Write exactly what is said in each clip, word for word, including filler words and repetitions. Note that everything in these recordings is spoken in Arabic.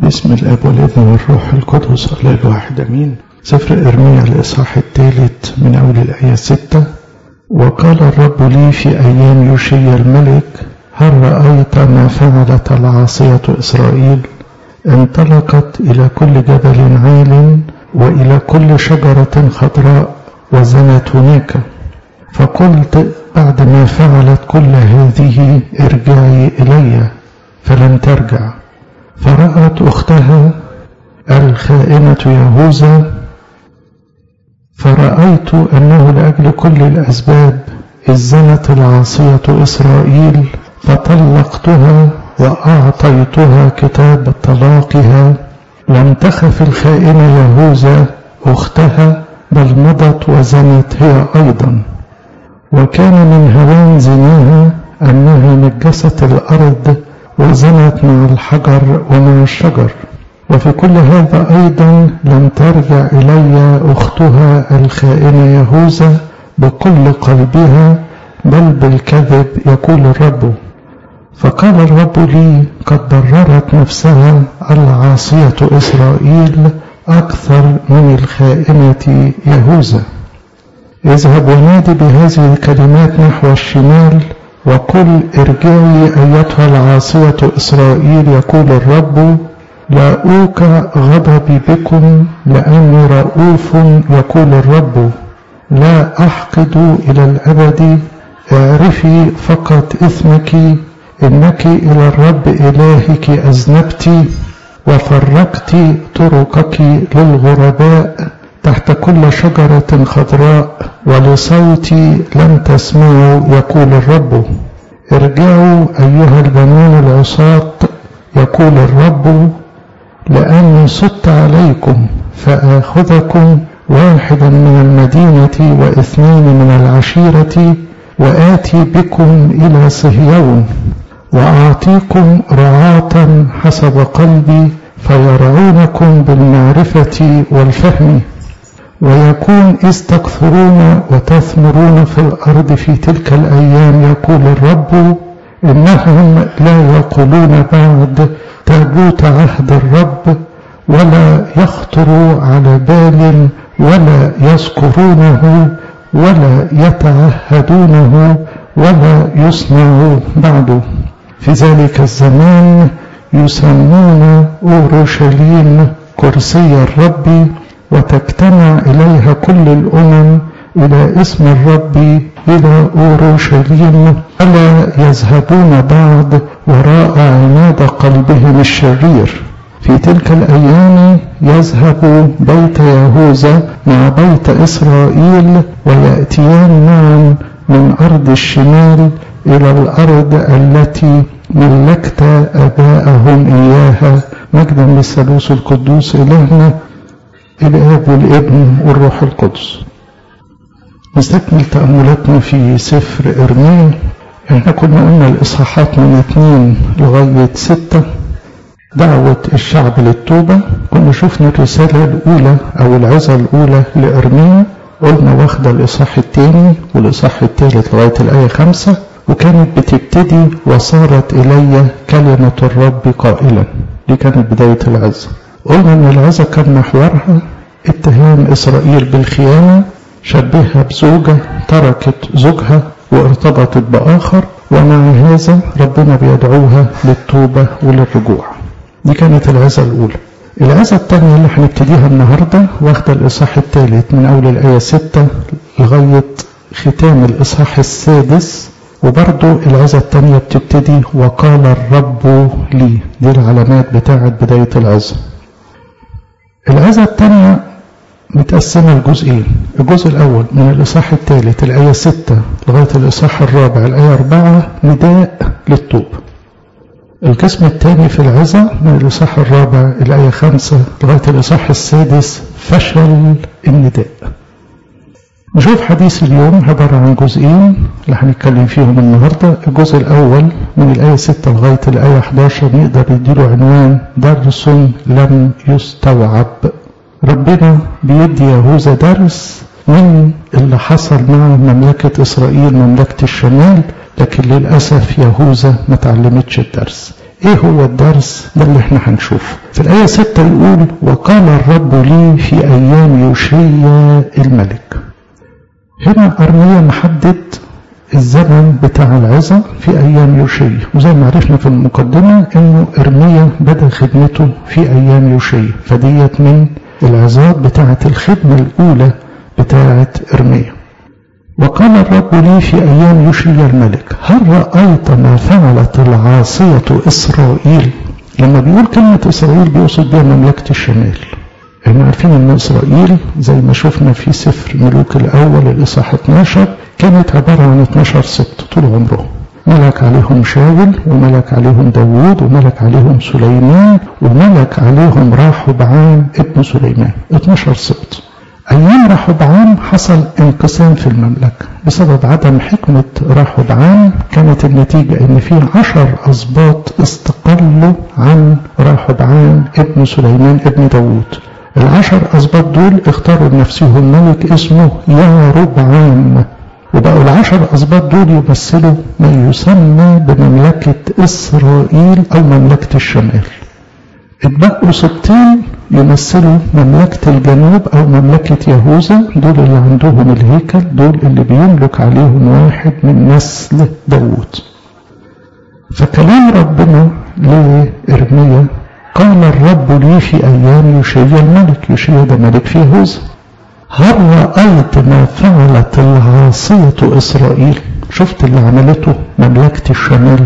باسم الاب والابن والروح القدس الله الواحد امين. سفر ارميا الاصحاح الثالث من اول الايه ستة. وقال الرب لي في ايام يوشيا الملك: هل رايت ما فعلت العاصيه اسرائيل؟ انطلقت الى كل جبل عال والى كل شجره خضراء وزنت هناك. فقلت بعد ما فعلت كل هذه ارجعي الي، فلم ترجع. فرأت أختها الخائنة يهوذا، فرأيت أنه لأجل كل الأسباب إذ زنت العاصية إسرائيل فطلقتها وأعطيتها كتاب طلاقها. لم تخف الخائنة يهوذا أختها، بل مضت وزنت هي أيضا. وكان من هوان زناها أنها نجست الأرض وزنت مع الحجر ومع الشجر. وفي كل هذا أيضا لم ترجع إلي أختها الخائنة يهوذا بكل قلبها، بل بالكذب يقول الرب. فقال الرب لي: قد ضررت نفسها العاصية إسرائيل أكثر من الخائنة يهوذا. اذهب ونادي بهذه الكلمات نحو الشمال وقل: ارجعي أيتها العاصية إسرائيل، يقول الرب: لا أوقع غضبي بكم لأني رؤوف، يقول الرب، لا أحقد إلى الأبد. اعرفي فقط إثمك، إنك إلى الرب إلهك أذنبت وفرقت طرقك للغرباء تحت كل شجرة خضراء، ولصوتي لم تسمعوا، يقول الرب. ارجعوا أيها البنون العصاة، يقول الرب، لأني صدت عليكم فآخذكم واحدا من المدينة واثنين من العشيرة، وآتي بكم إلى صهيون، وأعطيكم رعاة حسب قلبي فيرعونكم بالمعرفة والفهم. ويكون إذ تكثرون وتثمرون في الأرض في تلك الأيام، يقول الرب، إنهم لا يقولون بعد تابوت عهد الرب، ولا يخطر على بال، ولا يذكرونه، ولا يتعهدونه، ولا يصنع بعده. في ذلك الزمان يسمون أورشليم كرسي الرب، وتجتمع إليها كل الأمم إلى اسم الرب إلى أورشليم، ألا يذهبون بعد وراء عناد قلبهم الشرير. في تلك الأيام يذهب بيت يهوذا مع بيت إسرائيل، ويأتيان معا من أرض الشمال إلى الأرض التي ملكت أباءهم إياها. مجدا للثالوث القدوس إلهنا الآب والابن والروح القدس. نستكمل تأملاتنا في سفر إرميا. احنا كنا قلنا الإصحاحات من اثنين لغاية ستة دعوة الشعب للتوبة. كنا شفنا الرسالة الأولى أو العظة الأولى لإرميا، قلنا واخدة الإصحاح الثاني والإصحاح الثالث لغاية الآية خمسة، وكانت بتبتدي: وصارت إلي كلمة الرب قائلا. دي كانت بداية العظة. قلنا ان العظة كان محورها اتهام اسرائيل بالخيانة، شبهها بزوجة تركت زوجها وارتبطت باخر، ومع هذا ربنا بيدعوها للتوبة وللرجوع. دي كانت العظة الاولى. العظة الثانية اللي هنبتديها النهاردة واخدة الاصحاح الثالث من اول الاية ستة لغاية ختام الاصحاح السادس، وبرضو العظة الثانية بتبتدي: وقال الرب لي. دي العلامات بتاعة بداية العظة. العظة الثانية متقسمة لجزئين. الجزء الأول من الإصحاح الثالث الآية ستة لغاية الإصحاح الرابع الآية أربعة نداء للتوبة. القسم الثاني في العظة من الإصحاح الرابع الآية خمسة لغاية الإصحاح السادس فشل النداء. نشوف حديث اليوم عبارة عن جزئين اللي هنتكلم فيهم النهاردة. الجزء الأول من الآية ستة لغاية الآية أحد عشر نقدر نديله عنوان درس لم يستوعب. ربنا بيدي يهوذا درس من اللي حصل مع مملكة إسرائيل، مملكة الشمال، لكن للأسف يهوذا ما تعلمتش الدرس. ايه هو الدرس ده اللي احنا هنشوفه؟ في الآية ستة يقول وقال الرب لي في أيام يوشيا الملك. هنا أرميا محدد الزمن بتاع العظة في أيام يوشيا، وزي ما عرفنا في المقدمة إنه إرميا بدأ خدمته في أيام يوشيا، فديت من العظات بتاعة الخدمة الأولى بتاعة إرميا. وقال الرب لي في أيام يوشيا الملك هل رأيت ما فعلت العاصية إسرائيل؟ لما بيقول كلمة إسرائيل بيقصد بها مملكة الشمال. احنا عارفين ان إسرائيل زي ما شفنا في سفر ملوك الأول الإصحاح اتناشر كانت عبارة عن اتناشر سبط طول عمرهم، ملك عليهم شاول وملك عليهم داوود وملك عليهم سليمان وملك عليهم راحبعام ابن سليمان، اتناشر سبط. أيام راحبعام حصل انقسام في المملكة بسبب عدم حكمة راحبعام. كانت النتيجة ان في عشر أسباط استقلوا عن راحبعام ابن سليمان ابن داوود. العشر أسباط دول اختاروا لنفسهم ملك اسمه ياربعام، وبقوا العشر أسباط دول يمثلوا ما يسمى بمملكة إسرائيل أو مملكة الشمال. اتبقوا سبطين يمثلوا مملكة الجنوب أو مملكة يهوذا، دول اللي عندهم الهيكل، دول اللي بيملك عليهم واحد من نسل داوود. فكلام ربنا لإرميا قال الرب لي في أيام يوشيا الملك، يوشيا ده ملك في يهوذا هل رأيت ما فعلت العاصية إسرائيل؟ شفت اللي عملته مملكة الشمال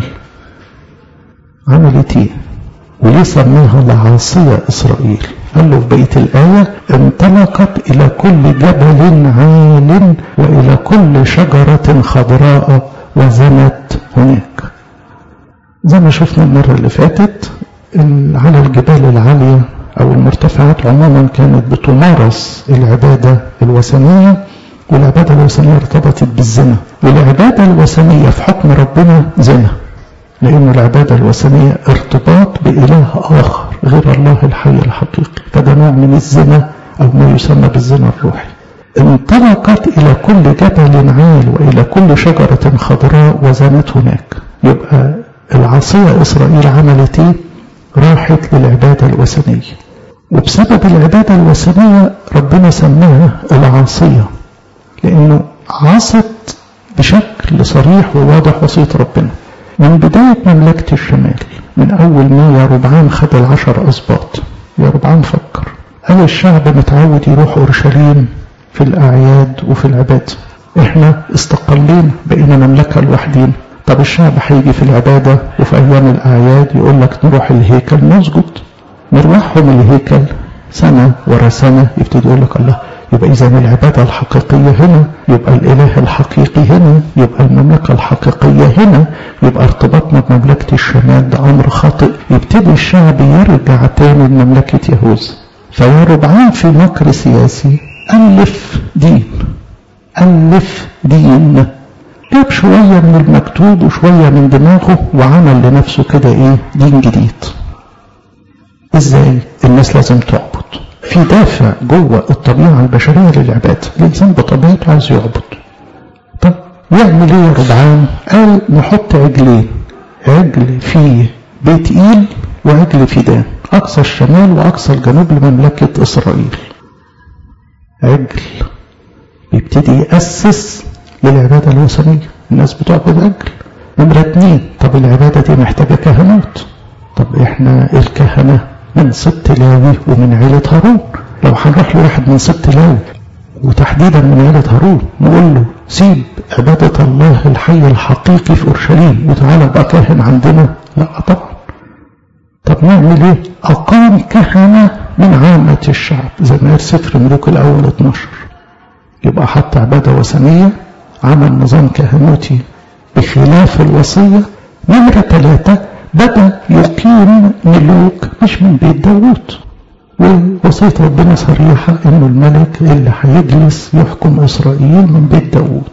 عملت ايه؟ وليه سماها العاصية إسرائيل؟ قال له في بقية الآية انطلقت إلى كل جبل عال وإلى كل شجرة خضراء وزنت هناك. زي ما شفنا المرة اللي فاتت على الجبال العالية أو المرتفعات عموما كانت بتمارس العبادة الوثنية، والعبادة الوثنية ارتبطت بالزنا، والعبادة الوثنية في حكم ربنا زنا، لأن العبادة الوثنية ارتباط بإله آخر غير الله الحي الحقيقي، فده نوع من الزنا أو ما يسمى بالزنا الروحي. انطلقت إلى كل جبل عال وإلى كل شجرة خضراء وزنت هناك. يبقى العاصية إسرائيل عملت ايه؟ راحت للعبادة الوثنية، وبسبب العبادة الوثنية ربنا سماها العاصية، لأنه عصت بشكل صريح وواضح وصية ربنا. من بداية مملكة الشمال، من أول ما ياربعام خد العشر أسباط، ياربعام فكر قال الشعب متعود يروح أورشليم في الأعياد وفي العبادة، احنا استقلين بقينا مملكة لوحدين. طب الشعب هيجي في العبادة وفي أيام الأعياد يقول لك نروح الهيكل نسجد، نروحهم الهيكل سنة ورا سنة يبتدي يقول لك الله، يبقى إذا العبادة الحقيقية هنا، يبقى الإله الحقيقي هنا، يبقى المملكة الحقيقية هنا، يبقى ارتباطنا بمملكة الشمال ده أمر خاطئ. يبتدي الشعب يرجع تاني لمملكة يهوذا. فياربعام في مكر سياسي ألف دين، ألف دين، جاب شوية من المكتوب وشوية من دماغه وعمل لنفسه كده ايه؟ دين جديد. ازاي؟ الناس لازم تعبد، في دافع جوه الطبيعة البشرية للعبادة، الإنسان بطبيعته عايز يعبد. طب يعمل ايه ياربعام؟ قال نحط عجلين، عجل في بيت إيل وعجل في دان، أقصى الشمال وأقصى الجنوب لمملكة إسرائيل. عجل يبتدي يأسس للعبادة الوثنية، الناس بتعبد عجل. نمرة اتنين، طب العبادة دي محتاجة كهنوت، طب احنا الكهنة من سبط لاوي ومن عيلة هارون، لو هنروح لواحد من سبط لاوي وتحديدا من عيلة هارون نقول له سيب عبادة الله الحي الحقيقي في أورشليم وتعالى بقى كاهن عندنا؟ لا طبعا. طب نعمل ايه؟ أقام كهنة من عامة الشعب زي ما قال سفر ملوك الأول اتناشر. يبقى حط عبادة وثنية، عمل نظام كهنوتي بخلاف الوصية. نمرة ثلاثة، بدأ يقيم ملوك مش من بيت داوود، ووصية ربنا صريحة انه الملك اللي هيجلس يحكم إسرائيل من بيت داوود.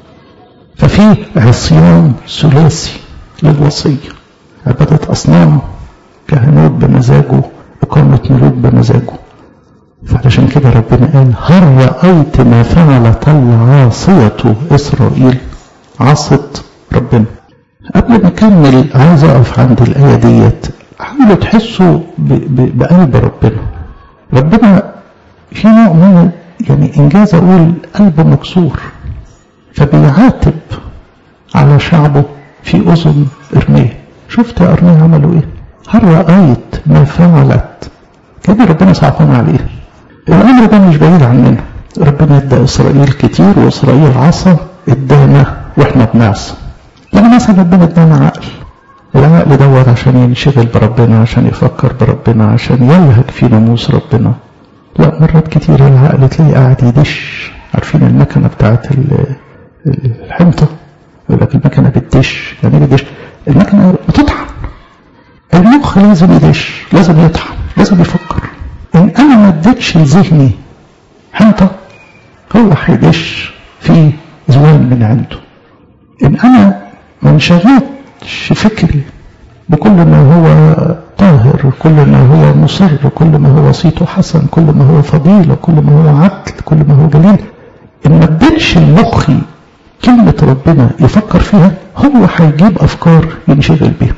ففي عصيان ثلاثي للوصية، عبادة أصنام، كهنوت بمزاجه، إقامة ملوك بمزاجه. فعلشان كده ربنا قال هل رأيت ما فعلت العاصية إسرائيل؟ عصت ربنا. قبل ما أكمل عايز أقف عند الآية ديت. حاولوا تحسوا بقلب ربنا. ربنا في نوع من يعني إنجاز أقول قلب مكسور، فبيعاتب على شعبه في أذن إرميا. شفت يا إرميا عملوا إيه؟ هل رأيت ما فعلت؟ كده ربنا صعبان عليه. الأمر ده مش بعيد عننا. ربنا ادى إسرائيل كتير، وإسرائيل عصى ادانا وإحنا بنعصى. لما مثلا ربنا ادانا عقل، العقل دوت عشان ينشغل بربنا، عشان يفكر بربنا، عشان يلهج في ناموس ربنا. لا، مرات كتير العقل تلاقي قاعد يدش. عارفين المكنة بتاعت الحنطة؟ يقول لك المكنة بتدش. يعني ايه بتدش؟ المكنة بتطحن. المخ لازم يدش، لازم يطحن، لازم يفكر. ان انا ما اديتش لذهني حنطة، هو هيدش في زوال من عنده. ان انا ما انشغلتش فكري بكل ما هو طاهر، كل ما هو مصر، كل ما هو صيته حسن، كل ما هو فضيلة، كل ما هو عدل، كل ما هو جليل، ان ما اديتش لمخي كلمة ربنا يفكر فيها، هو هيجيب افكار ينشغل بيها.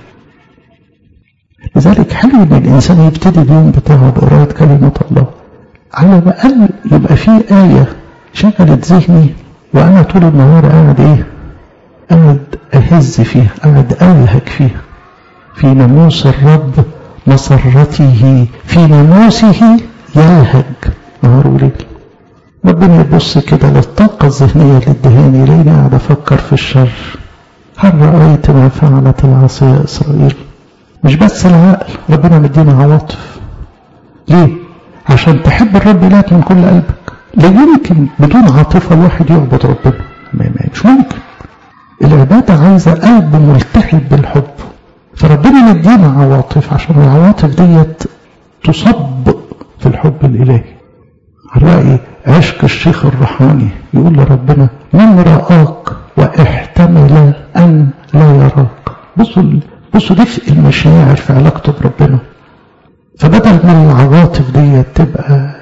لذلك حلو ان الانسان يبتدي اليوم بتاعه بقراءة كلمة الله، على الاقل يبقى فيه آية شغلت ذهني وانا طول النهار قاعد ايه؟ قاعد اهز فيها، قاعد الهج فيها. في ناموس الرب مسرته، في ناموسه يلهج نهار وليل. ربنا يبص كده للطاقة الذهنية للدهان، يلاقيني قاعد افكر في الشر. هل رأيت ما فعلت العاصية إسرائيل؟ مش بس العقل، ربنا مدينا عواطف. ليه؟ عشان تحب الرب إلهك من كل قلبك. لا يمكن بدون عاطفة الواحد يعبد ربنا، مش ممكن. العبادة عايزة قلب ملتهب بالحب. فربنا مدينا عواطف عشان العواطف ديت تصب في الحب الإلهي. هنلاقي عشق الشيخ الرحماني يقول لربنا: من رآك واحتمل أن لا يراك. بصوا بصوا دفء المشاعر في علاقته بربنا. فبدل من العواطف ديت تبقى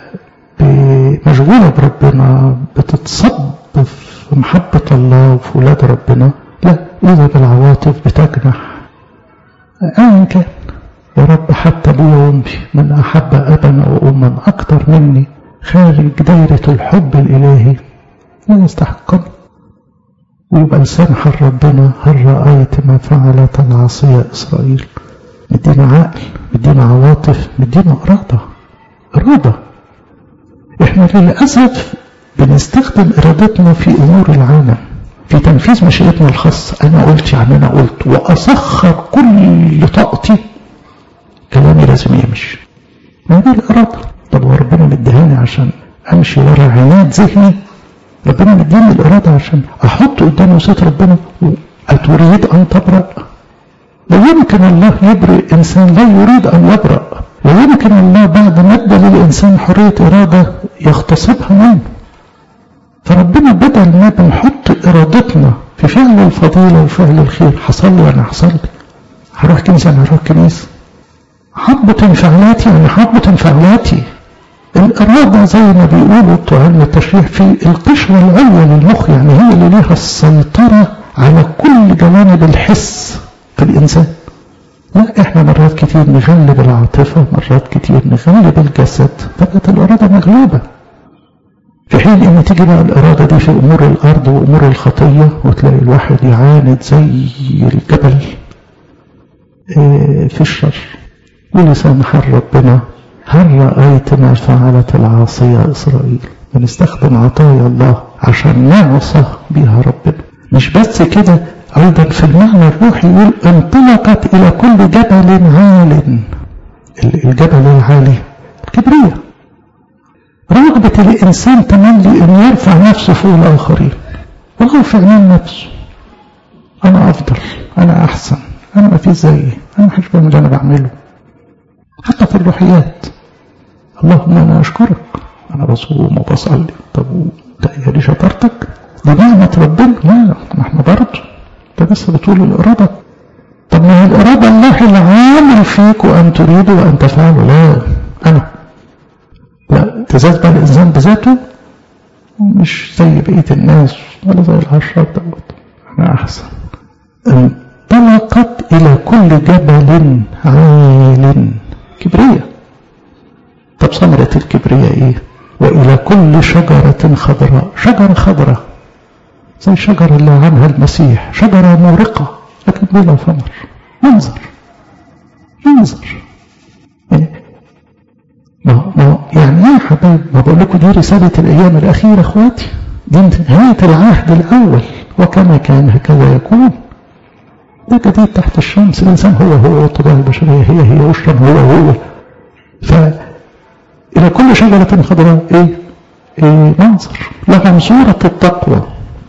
مشغولة بربنا، بتتصب في محبة الله وفي ولاد ربنا، لا، إذا بالعواطف بتجنح. أيا كان يا رب، حتى أبويا وأمي من أحب أبا وأما أكتر مني خارج دايرة الحب الإلهي لا يستحقني. ويبقى لسان حال ربنا: هل رأيت ما فعلت العاصية إسرائيل؟ مدينا عقل، مدينا عواطف، مدينا إرادة. إرادة إحنا للأسف بنستخدم إرادتنا في أمور العالم، في تنفيذ مشيئتنا الخاصة. أنا قلت يعني أنا قلت، وأسخر كل طاقتي، كلامي لازم يمشي. ما دي الإرادة. طب وربنا مديهاني عشان أمشي ورا عناد ذهني؟ ربنا مديني الإرادة عشان أحط قدام وسط ربنا أتريد أن تبرأ؟ لا يمكن الله يبرئ إنسان لا يريد أن يبرأ. لا يمكن الله بعد ما ادى للإنسان حرية إرادة يغتصبها منه. فربنا بدل ما بنحط إرادتنا في فعل الفضيلة وفعل الخير، حصل لي أنا حصل لي، هروح كنيسة أنا هروح كنيسة، حبة انفعالاتي أنا حبة انفعالاتي. الإرادة زي ما بيقولوا بتوع علم التشريح في القشرة العليا للمخ، يعني هي اللي ليها السيطرة على كل جوانب الحس في الإنسان. لا، إحنا مرات كتير نغلب العاطفة، مرات كتير نغلب الجسد، فبقت الإرادة مغلوبة. في حين إن تيجي بقى الإرادة دي في أمور الأرض وأمور الخطية، وتلاقي الواحد يعاند زي الجبل في الشر. ولسان حال ربنا: هل رأيت ما فعلت العاصية إسرائيل؟ بنستخدم عطايا الله عشان نعصى بها ربنا. مش بس كده، أيضا في المعنى الروحي يقول: انطلقت إلى كل جبل عال. الجبل العالي الكبرياء، رغبة الإنسان تملي أن يرفع نفسه فوق الآخرين، وهو في عينين نفسه أنا أفضل، أنا أحسن، أنا ما في زيي، أنا مش بعمل اللي أنا بعمله. حتى في الروحيات: اللهم أنا أشكرك، أنا بصوم وبصلي. طب ده دي شطارتك؟ دي نعمة ربنا؟ لا، ما احنا برضه انت بس بتقول الإرادة. طب ما هي الإرادة الله العامل فيك وأن تريد وأن تفعل. لا، أنا لا تزاز بقى الإنسان بذاته، مش زي بقية الناس ولا زي العشرات دوت، أنا أحسن. انطلقت إلى كل جبل عال. كبرية. طب ثمرة الكبرية إيه؟ وإلى كل شجرة خضراء. شجرة خضراء زي الشجرة اللي عنها المسيح، شجرة مورقة لكن بلا ثمر. منظر منظر يعني ما ما يعني ايه يا حبايب؟ ما بقول لكم دي رسالة الأيام الأخيرة اخواتي، دي نهاية العهد الأول، وكما كان هكذا يكون. ده جديد تحت الشمس، الإنسان هو هو والطبيعة البشرية هي هي والشم هو هو. فإلى كل شجرة خضراء إيه؟ إيه منظر لهم صورة التقوى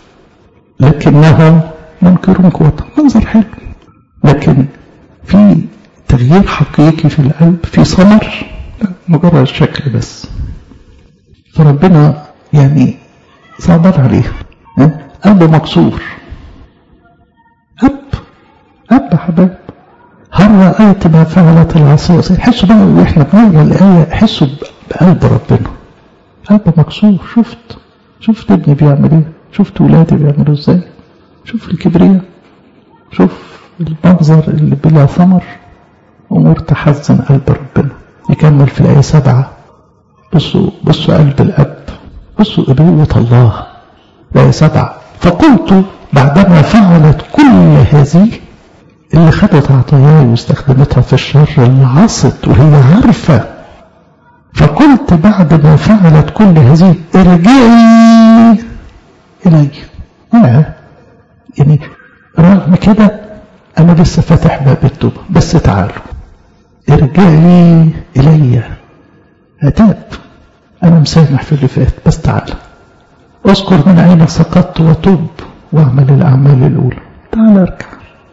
لكنهم منكرون قوتها. منظر حلو لكن في تغيير حقيقي في القلب، في ثمر؟ لا، مجرد شكل بس. فربنا يعني صعبان عليه، قلبه مكسور. أب أب حباب، هل رأيت ما فعلت العصاصي؟ حسوا بقى وإحنا بنقرا الآية، حسوا بقلب ربنا، قلبه مكسور. شفت شفت ابني بيعمل إيه؟ شفت ولادي بيعملوا إزاي؟ شوف الكبرياء، شوف المنظر اللي بلا ثمر. أمور تحزن قلب ربنا. يكمل في الآية سبعة. بصوا بصوا قلب الأب، بصوا أبوة الله. الآية سبعة: فقلت بعدما فعلت كل هذه اللي خدت عطاياي واستخدمتها في الشر، اللي عصت وهي عارفة، فقلت بعدما فعلت كل هذه ارجعي إلي. أنا يعني رغم كده أنا لسه فاتح باب التوبة، بس تعالوا ارجعي إلي. أتاب، أنا مسامح في اللي فات، بس تعال اذكر من أين سقطت وتوب واعمل الأعمال الأولى. تعال ارجع.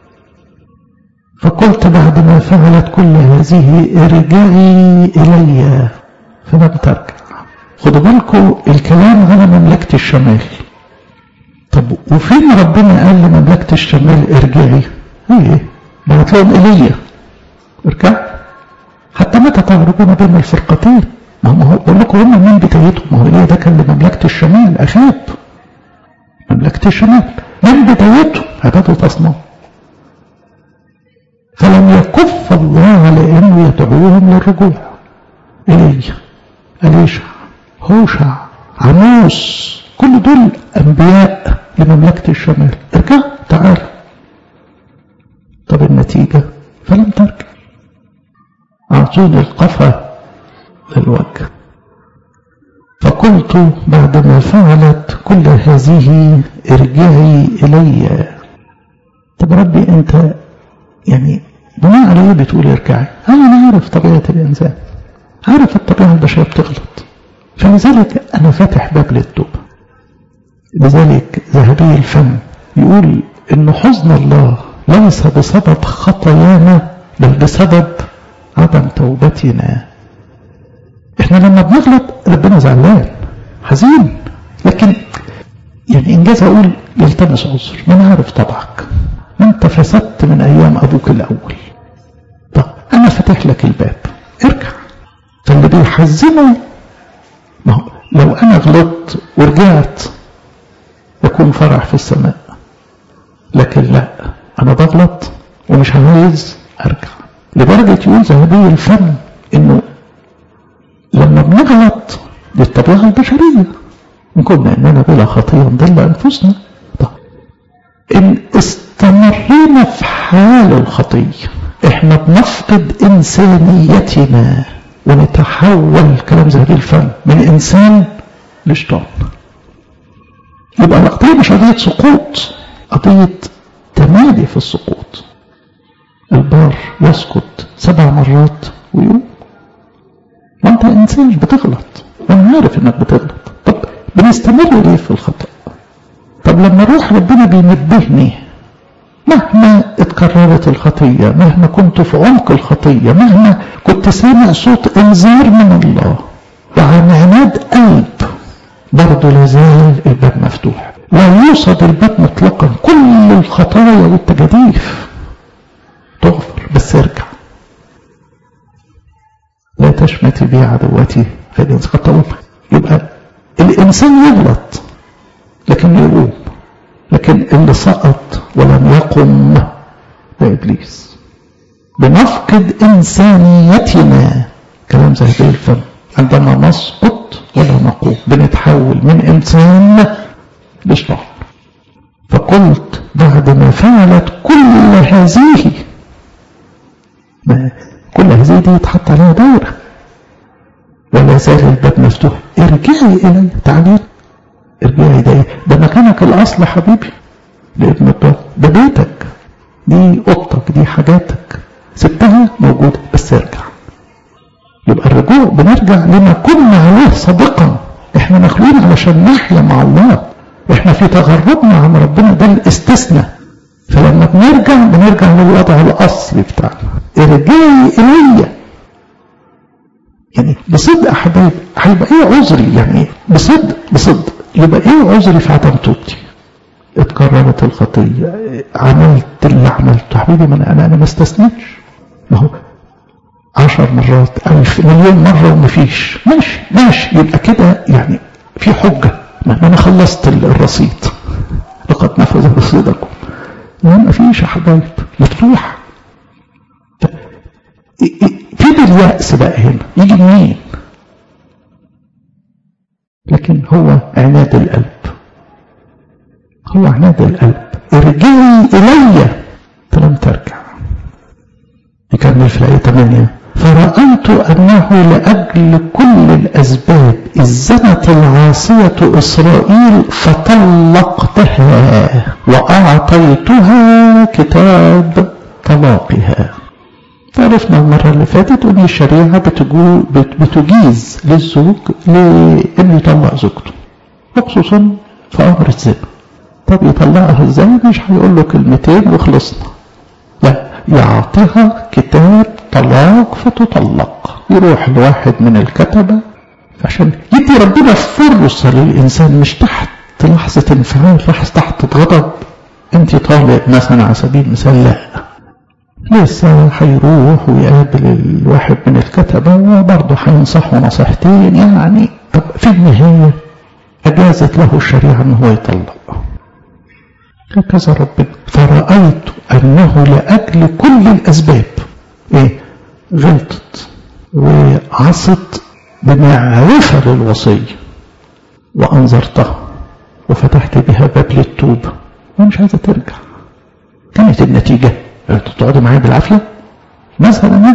فقلت بعد ما فعلت كل هذه ارجعي إلي فلم ترجع. خدوا بالكم الكلام على مملكة الشمال. طب وفين ربنا قال لمملكة الشمال ارجعي؟ ايه بعت لهم إلي ارجع. حتى متى تعرجون بين الفرقتين؟ ما هو بقول لكم هم من بدايتهم. ما هو إلي ده كان لمملكة الشمال، أخاب مملكة الشمال من بدايته عبادة أصنام. فلم يكف الله على انه يدعوهم للرجوع. إلي، أليشع، هوشع، عموس، كل دول أنبياء لمملكة الشمال. ارجع تعال. طب النتيجة فلم ترجع. أعطوني القفا للوجه. فقلت بعدما فعلت كل هذه ارجعي إلي. طب ربي أنت يعني بناء على ايه بتقول ارجعي؟ أنا عارف طبيعة الإنسان، عارف الطبيعة البشرية بتغلط، فلذلك أنا فاتح باب للتوبة. لذلك ذهبي الفم يقول إن حزن الله ليس بسبب خطايانا بل بسبب عدم توبتنا. احنا لما بنغلط ربنا زعلان حزين، لكن يعني انجاز اقول يلتمس عذر. ما انا عارف طبعك، ما انت فسدت من ايام ابوك الاول. طب انا فاتح لك الباب، ارجع. فاللي بيحزنه ما هو لو انا غلطت ورجعت يكون فرح في السماء، لكن لا، انا بغلط ومش عايز ارجع. لدرجة يقول ذهبي الفم انه لما بنغلط دي الطبيعة البشرية، إن كنا إننا بلا خطية نضل أنفسنا. طب إن استمرينا في حال الخطية إحنا بنفقد إنسانيتنا ونتحول، كلام ذهبي الفم، من إنسان لشيطان. يبقى القضية مش قضية سقوط، قضية تمادي في السقوط. البار يسقط سبع مرات ويقوم. ما انت انسان بتغلط وانا عارف انك بتغلط. طب بنستمر ليه في الخطأ؟ طب لما روح ربنا بينبهني مهما اتكررت الخطية، مهما كنت في عمق الخطية، مهما كنت سامع صوت انذار من الله وعن عناد قلب، برضه لازال الباب مفتوح. لا يوصد الباب مطلقا، كل الخطايا والتجاديف تغفر، بس ارجع. لا تشمتي بي عدوتي فإن سقطت. يبقى الإنسان يغلط لكن يقوم، لكن اللي سقط ولم يقم لإبليس، بنفقد إنسانيتنا، كلام زي الفم، عندما نسقط ولا نقوم بنتحول من إنسان لشيطان. فقلت بعد ما فعلت كل هذه، ما كل هذه دي يتحط عليها دورة، ولا زال الباب مفتوح، ارجعي إلي، تعالي ارجعي، ده ده مكانك الأصل حبيبي لابن الضال، ده بيتك، دي أوضتك، دي حاجاتك، سبتها موجودة بس ارجع. يبقى الرجوع بنرجع لما كنا عليه سابقا، احنا مخلوقين علشان نحيا مع الله، احنا في تغربنا عن ربنا، ده الاستثناء. فلما بنرجع بنرجع للوضع الأصلي بتاعنا، ارجعي إلي. يعني بصدق حبايب، هيبقى ايه عذري؟ يعني بصدق بصدق يبقى ايه عذري في عدم توبتي؟ اتكررت الخطية، عملت اللي عملته حبيبي، ما انا انا ما استثنيتش، ما هو عشر مرات ألف مليون مرة ومفيش، ماشي ماشي، يبقى كده يعني في حجة، ما انا خلصت الرصيد، لقد نفذ رصيدكم. لا مفيش يا حبايب، مفتوح. في اليأس بقى هنا يجي منين؟ لكن هو عناد القلب، هو عناد القلب، ارجعي إلي فلم ترجع. يكمل في الآية ثمانية، فرأيت أنه لأجل كل الأسباب إذ زنت العاصية إسرائيل فطلقتها وأعطيتها كتاب طلاقها. عرفنا المرة اللي فاتت أن الشريعة بتجيز للزوج لأنه يطلق زوجته، وخصوصا في أمر الزنا. طب يطلقها ازاي؟ مش هيقول له كلمتين وخلصنا، لا، يعطيها كتاب طلاق فتطلق، يروح لواحد من الكتبة عشان يدي ربنا فرصة للإنسان، مش تحت لحظة انفعال، لحظة تحت غضب انت طالق مثلا على سبيل المثال، لا، لسه هيروح ويقابل الواحد من الكتبة وبرضه هينصحه نصيحتين، يعني طب في النهاية أجازت له الشريعة أنه هو يطلق. هكذا ربنا. فرأيت أنه لأجل كل الأسباب إيه؟ غلطت وعصت بمعرفة للوصية وأنظرتها وفتحت بها باب للتوبة ومش عايزة ترجع. كانت النتيجة تقعد معايا بالعافية مثلا،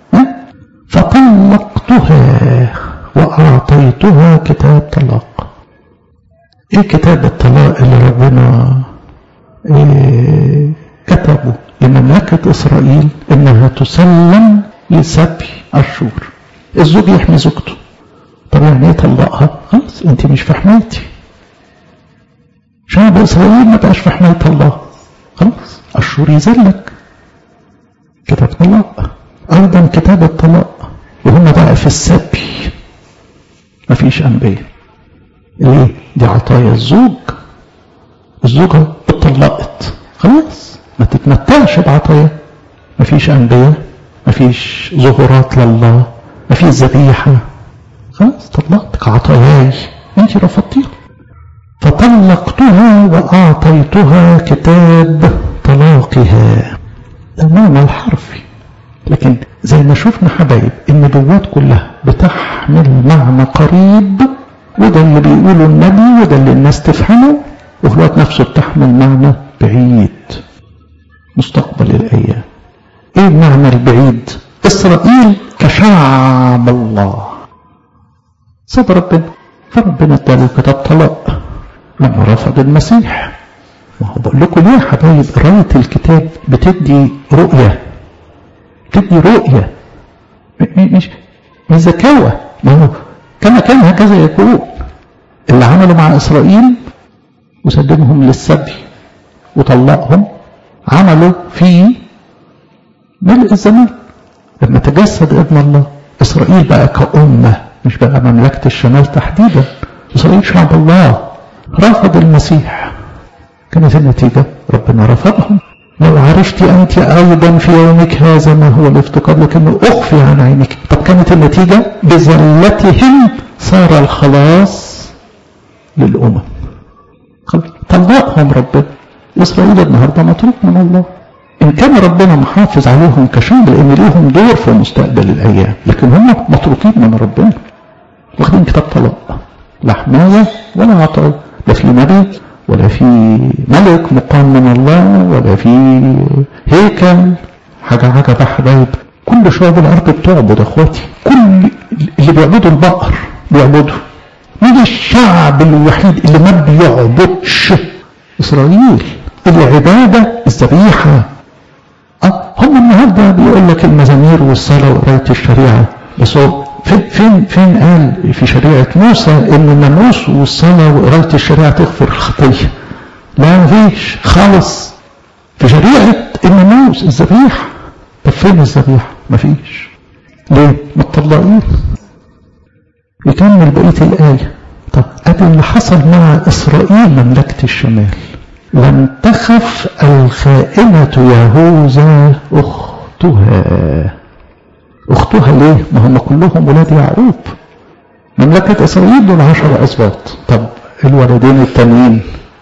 فطلقتها وأعطيتها كتاب طلاق. إيه كتاب الطلاق اللي ربنا إيه كتبه لمملكة إسرائيل؟ إنها تسلم لسبي أشور. الزوج يحمي زوجته. طب يعني إيه طلقها؟ خلاص أنت مش في حمايتي. شعب إسرائيل ما بقاش في حماية الله، خلاص أشور يذلك. كتاب طلاق. أيضا كتاب الطلاق، وهم بقى في السبي مفيش أنبياء. ليه؟ دي عطايا الزوج. الزوجة اتطلقت، خلاص ما تتمتعش بعطايا، مفيش أنبياء، مفيش ظهورات لله، مفيش ذبيحة، خلاص طلقتك عطاياي انت رفضتيها. فطلقتها وأعطيتها كتاب طلاقها. ده المعنى الحرفي، لكن زي ما شفنا حبايب النبوات كلها بتحمل معنى قريب، وده اللي بيقوله النبي وده اللي الناس تفهمه، وفي الوقت نفسه بتحمل معنى بعيد مستقبل الأيام. ايه المعنى البعيد؟ إسرائيل كشعب الله صد ربنا، فربنا اداله كتاب طلاق لما رفض المسيح. ما هو بقول لكم ليه يا حبايب قراية الكتاب بتدي رؤية، بتدي رؤية مش مش ذكاوة. ما هو كما كان هكذا يكون. اللي عملوا مع إسرائيل وسلمهم للسبي وطلقهم عملوا في ملء الزمان. لما تجسد ابن الله إسرائيل بقى كأمة، مش بقى مملكة الشمال تحديدا، إسرائيل شعب الله رفض المسيح. كانت النتيجة ربنا رفضهم. لو عرفت أنت أيضا في يومك هذا ما هو الافتقاد لكنه أخفي عن عينك. طب كانت النتيجة بذلتهم صار الخلاص للأمم. طلقهم ربنا. إسرائيل النهاردة متروك من الله، إن كان ربنا محافظ عليهم كشعب لأن ليهم دور في مستقبل الأيام، لكن هم مطروطين من ربنا، واخدين كتاب طلاق، لا حماية ولا عطاء، لا في نبي ولا في ملك مقام من الله ولا في هيكل. حاجة عجب يا حبايب، كل شعوب الأرض بتعبد اخواتي، كل اللي بيعبدوا البقر بيعبدوا. مين الشعب الوحيد اللي ما بيعبدش؟ إسرائيل. العبادة الذبيحة. أه هم النهارده بيقول لك المزامير والصلاة وقراية الشريعة، بس هو فين فين فين قال في شريعة موسى إن الناموس والصلاة وقراية الشريعة تغفر الخطية؟ لا مفيش خالص في شريعة الناموس الذبيحة. طب فين الذبيحة؟ مفيش. ليه؟ متطلقين. يكمل بقية الآية. طب أدي اللي حصل مع إسرائيل مملكة الشمال. لم تخف الخائنة يهوذا أختها. أختها ليه؟ ما هم كلهم ولاد يعقوب. مملكة إسرائيل دول عشر أسباط. طب الولدين التانيين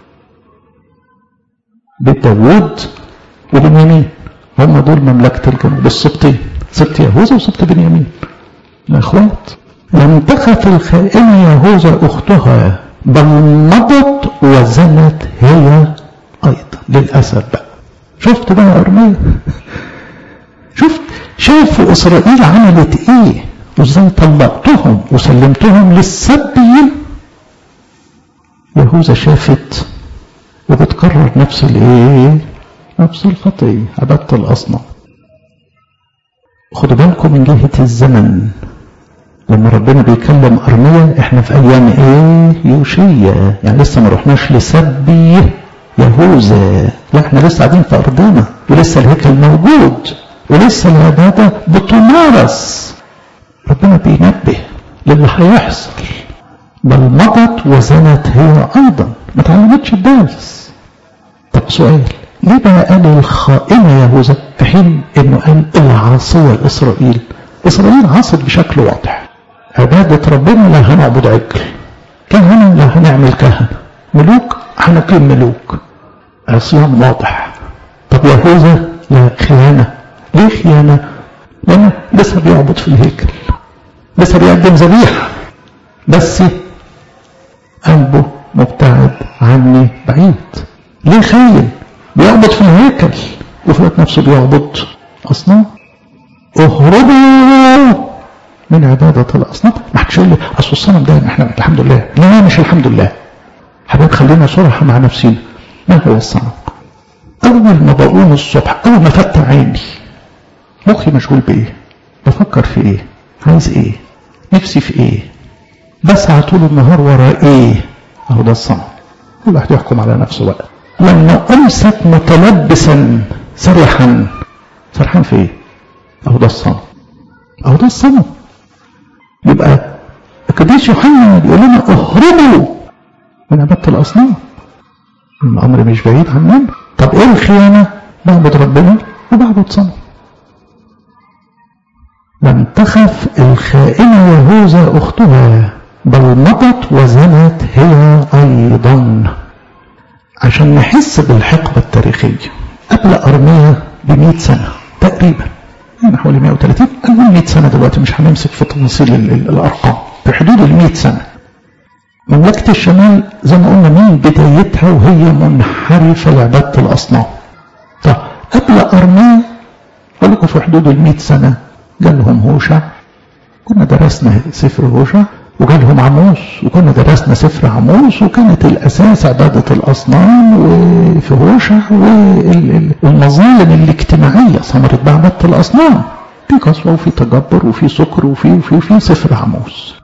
بيت داوود وبنيامين، هم دول مملكة الجنوب، السبطين، سبط يهوذا وسبط بنيامين، الأخوات. لم تخف الخائنة يهوذا أختها بل مضت وزنت هي أيضا. للأسف بقى. شفت بقى أرميا؟ شفت شافوا إسرائيل عملت إيه وإزاي طلقتهم وسلمتهم للسبي. يهوذا شافت وبتكرر نفس الإيه؟ نفس الخطية، عبادة الأصنام. خدوا بالكم من جهة الزمن، لما ربنا بيكلم أرميا احنا في أيام إيه؟ يوشيا، يعني لسه ما رحناش لسبي يهوذا، لا احنا لسه قاعدين في أرضنا ولسه الهيكل موجود ولسه العبادة بتمارس. ربنا بينبه للي هيحصل. بل مضت وزنت هي أيضا، ما تعلمتش الدرس. طب سؤال، ليه بقى قال الخائنة يهوذا في حين انه قال العاصية إسرائيل؟ إسرائيل عاصت بشكل واضح. عبادة ربنا لا هنعبد عجل، كهنة لا هنعمل كهنة، ملوك هنقيم ملوك، عصيان واضح. طب يهوذا لا، خيانة. ليه خيانة؟ لأنه لسه بيعبد في الهيكل، لسه بيقدم ذبيحة، بس قلبه مبتعد عني بعيد. ليه خاين؟ بيعبد في الهيكل وفي نفسه بيعبد أصنام. اهربوا من عبادة الأصنام. ما حدش يقول لي أصل الصنم ده احنا الحمد لله. لا مش الحمد لله حبيب، خلينا صراحة مع نفسنا. ما هو الصنم؟ أول ما بقوم الصبح، أول ما فتح عيني، مخي مشغول بإيه؟ بفكر في إيه؟ عايز إيه؟ نفسي في إيه؟ بسعى طول النهار ورا إيه؟ أهو ده الصنم. كل واحد يحكم على نفسه بقى. لما أمسك متلبسا سرحا، سرحان في إيه؟ أهو ده الصنم، أهو ده الصنم. يبقى القديس يوحنا بيقول لنا اهربوا من عبادة الأصنام. الأمر مش بعيد عننا. طب إيه الخيانة؟ بعبد ربنا وبعبد صنم. لم تخف الخائنة يهوذا أختها بل مضت وزنت هي أيضا. عشان نحس بالحقبة التاريخية، قبل أرميا بمئة سنة تقريبا، يعني حوالي مئة وثلاثين، المهم مئة سنة دلوقتي، مش هنمسك في تفاصيل الأرقام، في حدود المئة سنة. مملكة الشمال زي ما قلنا من بدايتها وهي منحرفة لعبادة الأصنام. طب قبل أرميا أقول لكم في حدود المئة سنة جالهم هوشع، كنا درسنا سفر هوشع، وجالهم عموس وكنا درسنا سفر عموس، وكانت الأساس عبادة الأصنام وفي هوشع، والمظالم الاجتماعية ثمرت بعبادة الأصنام، في قسوة وفي تجبر وفي سكر وفي وفي وفي سفر عموس.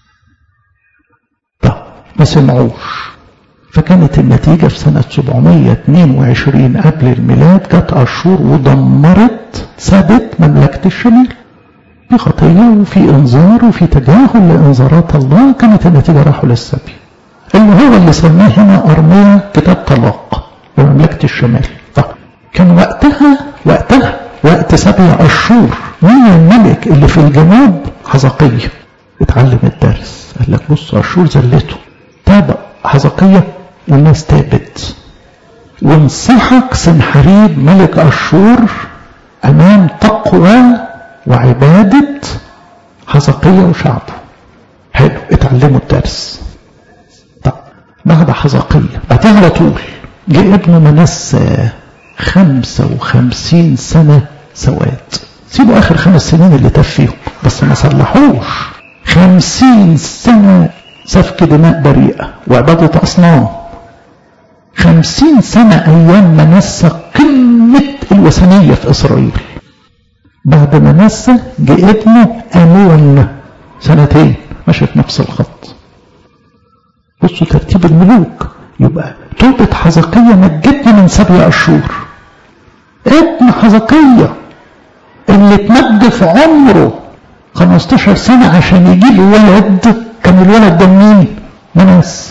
طب ما سمعوش، فكانت النتيجة في سنة سبعمائة واثنين وعشرين قبل الميلاد جت أشور ودمرت سابت مملكة الشمال. في خطية وفي انذار وفي تجاهل لانذارات الله، كانت النتيجة راحوا للسبي، اللي هو اللي سماه هنا أرميا كتاب طلاق لمملكة الشمال. طب كان وقتها وقتها وقت سبي أشور، مين الملك اللي في الجنوب؟ حزقية. اتعلم الدرس، قال لك بص أشور زلته، تاب حزقية والناس تابت. وانسحق سنحريب ملك أشور أمام تقوى وعبادة حزقية وشعبه. حلو، اتعلموا الدرس. طب بعد حزقية بعدها على طول جه ابنه منسى، خمسة وخمسين سنة سواد. سيبوا آخر خمس سنين اللي تف فيهم بس ما صلحوش. خمسين سنة سفك دماء بريئة وعبادة أصنام. خمسين سنة أيام منسى قمة الوثنية في إسرائيل. بعد منسى جه ابنه آمون، سنتين ماشي في نفس الخط. بصوا ترتيب الملوك. يبقى توبة حزقية نجتني من سبع أشهر. ابن حزقية اللي اتمد في عمره خمستاشر سنة عشان يجيب ولد، كان الولد ده مين؟ مناس.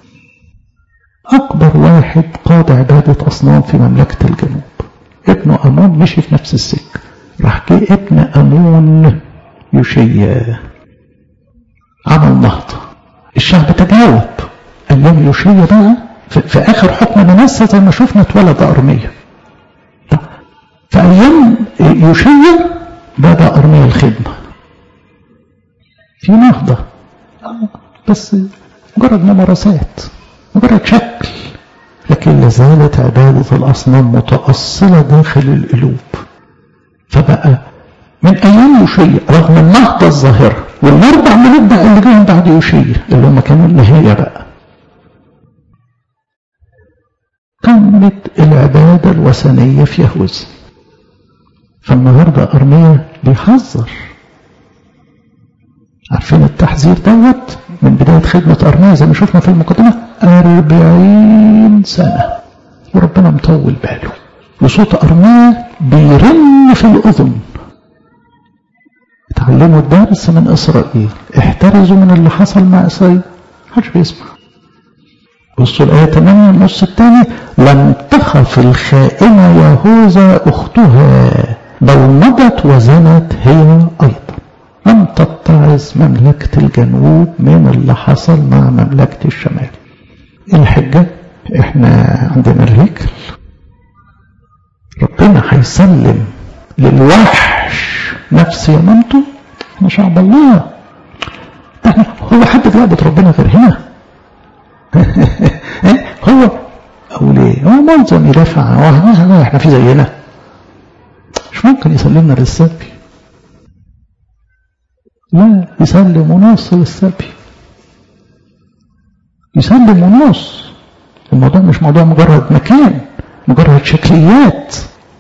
أكبر واحد قاد عبادة أصنام في مملكة الجنوب. ابنه أمون مشي في نفس السكة. راح جه ابن أمون يوشيا عمل نهضة. الشعب تجاوب. أيام يوشيا بقى في, في آخر حكم منسى زي ما شفنا اتولد أرميا. في أيام يوشيا بدأ أرميا الخدمة في نهضة، بس مجرد ممارسات، مجرد شكل، لكن لازالت عبادة الأصنام متأصلة داخل القلوب. فبقى من أيام يوشيا رغم النهضة الظاهرة والأربع ملوك بقى اللي جاهم بعد يوشيا اللي هم كانوا النهاية بقى، قمة العبادة الوثنية في يهوذا. فالنهارده أرميا بيحذر. عارفين التحذير دوت من بداية خدمة أرميا زي ما شفنا في المقدمة أربعين سنة، وربنا مطول باله، وصوت أرميا بيرن في الأذن. اتعلموا الدرس من إسرائيل، احترزوا من اللي حصل مع إسرائيل، محدش بيسمع. بصوا الآية ثمانية النص الثاني، لم تخف الخائنة يهوذا أختها بل مضت وزنت هي أيضا. لم تتعظ مملكة الجنوب من اللي حصل مع مملكة الشمال. الحجة احنا عندنا الهيكل، ربنا هيسلم للوحش نفس يمامته. احنا شعب الله، احنا هو حد لعبة ربنا غير هنا؟ هو او ليه هو ملزم يدافع عنه؟ احنا في زينا مش ممكن يسلمنا للسبي. لا، يسلم ونص للسبي، يسلم ونص. الموضوع مش موضوع مجرد مكان، مجرد شكليات،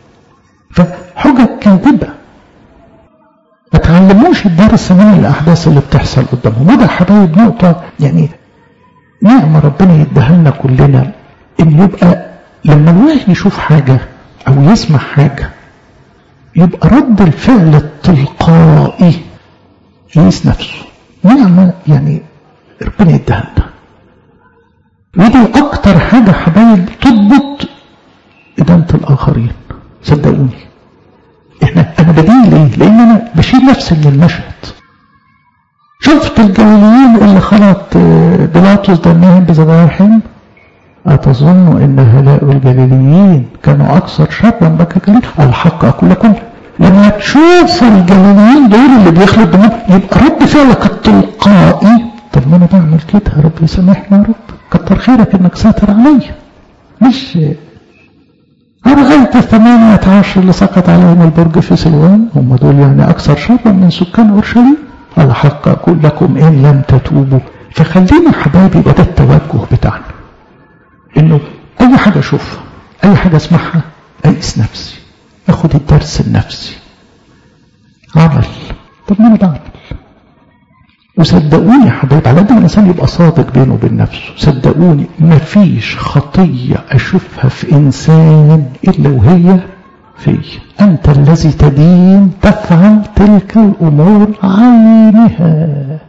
فحجج كاذبة. ما تعلموش الدرس من الأحداث اللي بتحصل قدامهم. وده حبايب نقطة يعني نعمة ربنا يديها لنا كلنا، إن يبقى لما الواحد يشوف حاجة أو يسمع حاجة يبقى رد الفعل التلقائي يقيس نفسه. نعمة يعني ربنا يديها لنا. ودي أكتر حاجة حبايب تضبط إدانة الآخرين. صدقوني إحنا أنا بدين ليه؟ لأن أنا بشيل نفسي من المشهد. شفت الجليليين اللي خلط بيلاطس دمهم بذبائحهم؟ أتظن أن هؤلاء الجليليين كانوا أكثر شرا بك جليل؟ الحق أقول لكم لما تشوف الجليليين دول اللي بيخلط دمهم يبقى رد فعلك التلقائي، طب ما أنا بعمل كده يا رب يسامحني، يا رب كتر خيرك إنك ساتر عليا. مش أرغيت الثمانية عشر اللي سقط عليهم البرج في سلوان، هم دول يعني أكثر شرا من سكان أورشليم؟ الحق أقول لكم إن لم تتوبوا. فخلينا حبايبي يبقى ده التوجه بتاعنا، إنه أي حاجة أشوفها، أي حاجة أسمعها، أقيس نفسي، أخد الدرس النفسي. عمل، طب ما أنا بعمل. وصدقوني يا حبايبي على قد ما الإنسان يبقى صادق بينه وبين نفسه، صدقوني مفيش خطية أشوفها في إنسان إلا وهي فيه. أنت الذي تدين تفعل تلك الأمور عينها.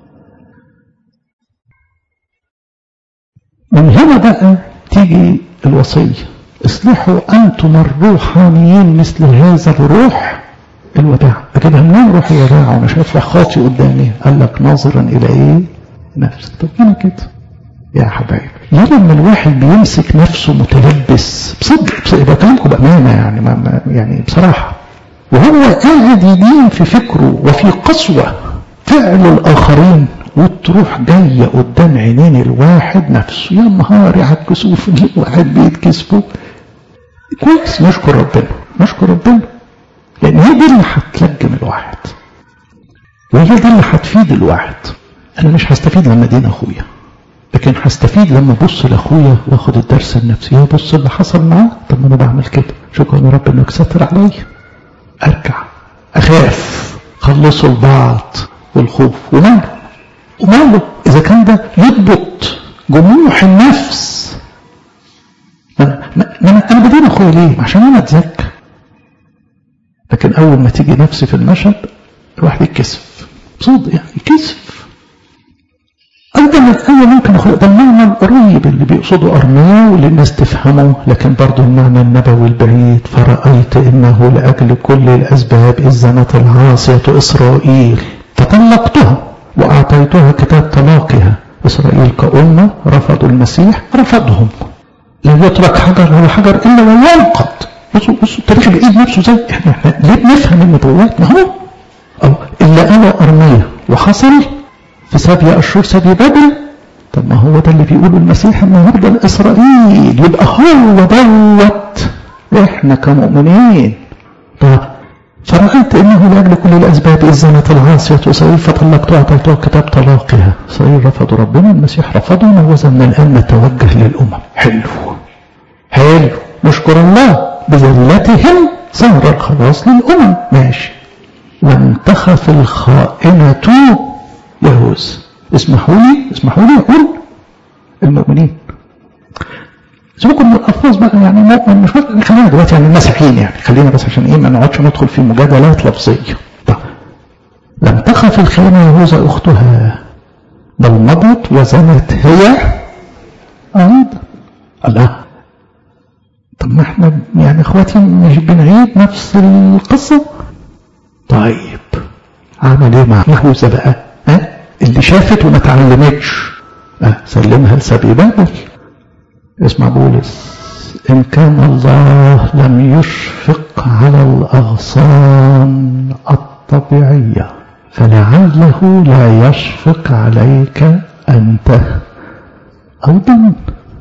من هنا بقى تيجي الوصية، اصلحوا أنتم الروحانيين مثل هذا الروح الوداع. أجيبها منين روح الوداع وأنا شايف خاطي قدامي؟ قال لك ناظرا إلى إيه؟ نفسك. طب هنا كده يا حبايب ليه لما الواحد بيمسك نفسه متلبس بصدق بصدق بكلمكم بأمانة يعني ما يعني بصراحة وهو قاعد يدين في فكره وفي قسوة فعل الآخرين وتروح جاية قدام عينين الواحد نفسه يا نهاري على الكسوف اللي الواحد بيتكسفه. كويس نشكر ربنا نشكر ربنا لأن هي دي اللي هتلجم الواحد وهي دي اللي هتفيد الواحد. أنا مش هستفيد لما دين أخويا لكن هستفيد لما ابص لاخويا واخد الدرس النفسي يا بص اللي حصل معاه طب ما انا بعمل كده شكرا يا رب انك ستر عليا ارجع اخاف خلصوا البعض والخوف وماله وماله اذا كان ده يضبط جموح النفس. ما انا انا بدين اخويا ليه؟ عشان انا اتزكى. لكن اول ما تيجي نفسي في المشهد الواحد يتكسف صدق يعني يكسف. أيضا الآية ممكن أخذ ده المعنى القريب اللي بيقصده أرميا واللي الناس تفهمه لكن برضو المعنى النبوي البعيد فرأيت إنه لأجل كل الأسباب إذ زنت العاصية إسرائيل فطلقتها وأعطيتها كتاب طلاقها. إسرائيل كأمة رفضوا المسيح رفضهم لا يترك حجر ولا حجر إلا وينقض. بصوا بصوا التاريخ بعيد نفسه زي إحنا إحنا ليه بنفهم النبوات؟ ما هو أو إلا قال أرميا وحصل في سبي أشهر سبي بابل. طب ما هو ده اللي بيقوله المسيح النهارده لإسرائيل يبقى هو دوت إحنا كمؤمنين. طب فرأيت إنه لأجل كل الأسباب إذ زنت العاصية إسرائيل فطلقتها أعطيتها كتاب طلاقها. إسرائيل رفضوا ربنا المسيح رفضهم وزن الآن نتوجه للأمم. حلو حلو نشكر الله بذلتهم صار الخلاص للأمم ماشي. وانتخف الخائنة يهوذا. اسمحوا لي اسمحوا لي اقول المؤمنين سيبكم من الالفاظ بقى يعني مؤمن مش مؤمن خلينا دلوقتي يعني المسيحيين يعني خلينا بس عشان ايه ما نقعدش ندخل في مجادلات لفظيه. طب لم تخف الخائنة يهوذا اختها بل مضت وزنت هي ايضا. الله طب ما احنا يعني اخواتي مش بنعيد نفس القصه. طيب عمل ايه مع يهوذا بقى؟ ها اللي شافت وما تعلمتش اه سلمها لسبي بابل. اسمع بولس ان كان الله لم يشفق على الاغصان الطبيعيه فلعله لا يشفق عليك انت ايضا.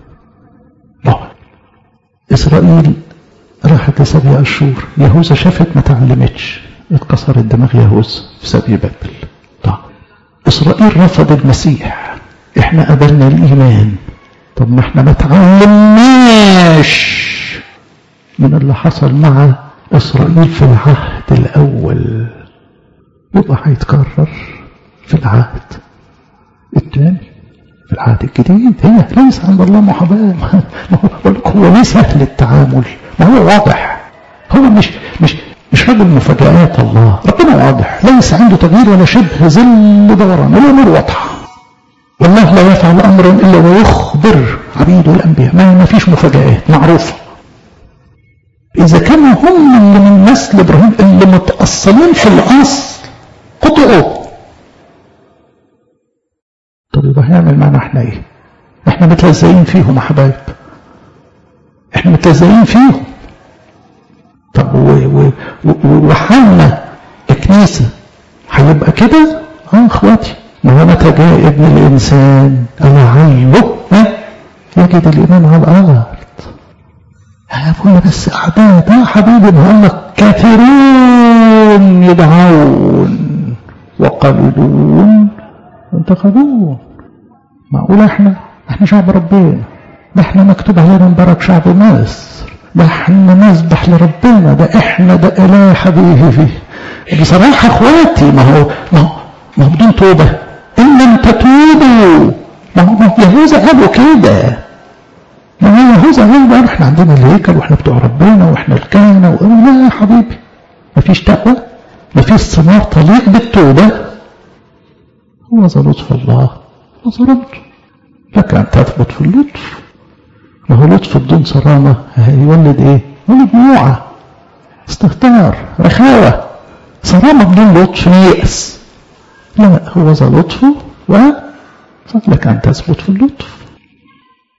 اسرائيل راحت لسبي اشور يهوذا شافت ما تعلمتش اتكسرت دماغ يهوذا في سبي بابل. طب إسرائيل رفض المسيح احنا قبلنا الإيمان. طب ما احنا ما تعلمناش من اللي حصل مع إسرائيل في العهد الأول يبقى هيتكرر في العهد الثاني في العهد الجديد. هي ليس عند الله محاباة. هو ليه سهل التعامل ما هو واضح. هو مش مش مش رجل مفاجآت الله. ربنا واضح ليس عنده تغيير ولا شبه ظل دوران الأمور واضحة. والله لا يفعل أمرا إلا ويخبر عبيده الأنبياء. ما فيش مفاجآت معروفة. إذا كانوا هم اللي من نسل إبراهيم اللي متأصلين في الأصل قطعوا طب يبقى هيعمل معنا احنا ايه؟ احنا متلزقين فيهم يا حبايب. احنا متلزقين فيهم. طب وحالنا ككنيسة هيبقى كده؟ اه اخواتي ما هو متى جاء ابن الانسان انا عينه يجد الايمان على الارض. هقول بس اعداد يا حبيبي بقول لك كثيرون يدعون وقليلون انتخبون. معقول احنا احنا شعب ربنا ده احنا مكتوب علينا مبارك شعب مصر ده احنا نسبح لربنا ده احنا ده اله حبيبي فيه. بصراحه اخواتي ما هو ما هو ما هو بدون توبه ان لم تتوبوا ما هو يهوذا قالوا كده. ما هو يهوذا قالوا احنا عندنا الهيكل واحنا بتوع ربنا واحنا الكهنه لا يا حبيبي ما فيش تقوى ما فيش ثمار طليق بالتوبه. هو ذا لطف الله وظلمته لك ان تثبت في اللطف. ما هو لطف بدون صرامه هيولد ايه؟ يولد موعه استهتار رخاوه. صرامه بدون لطف ييأس. لا هو ذا لطفه ولك ان تثبت في اللطف.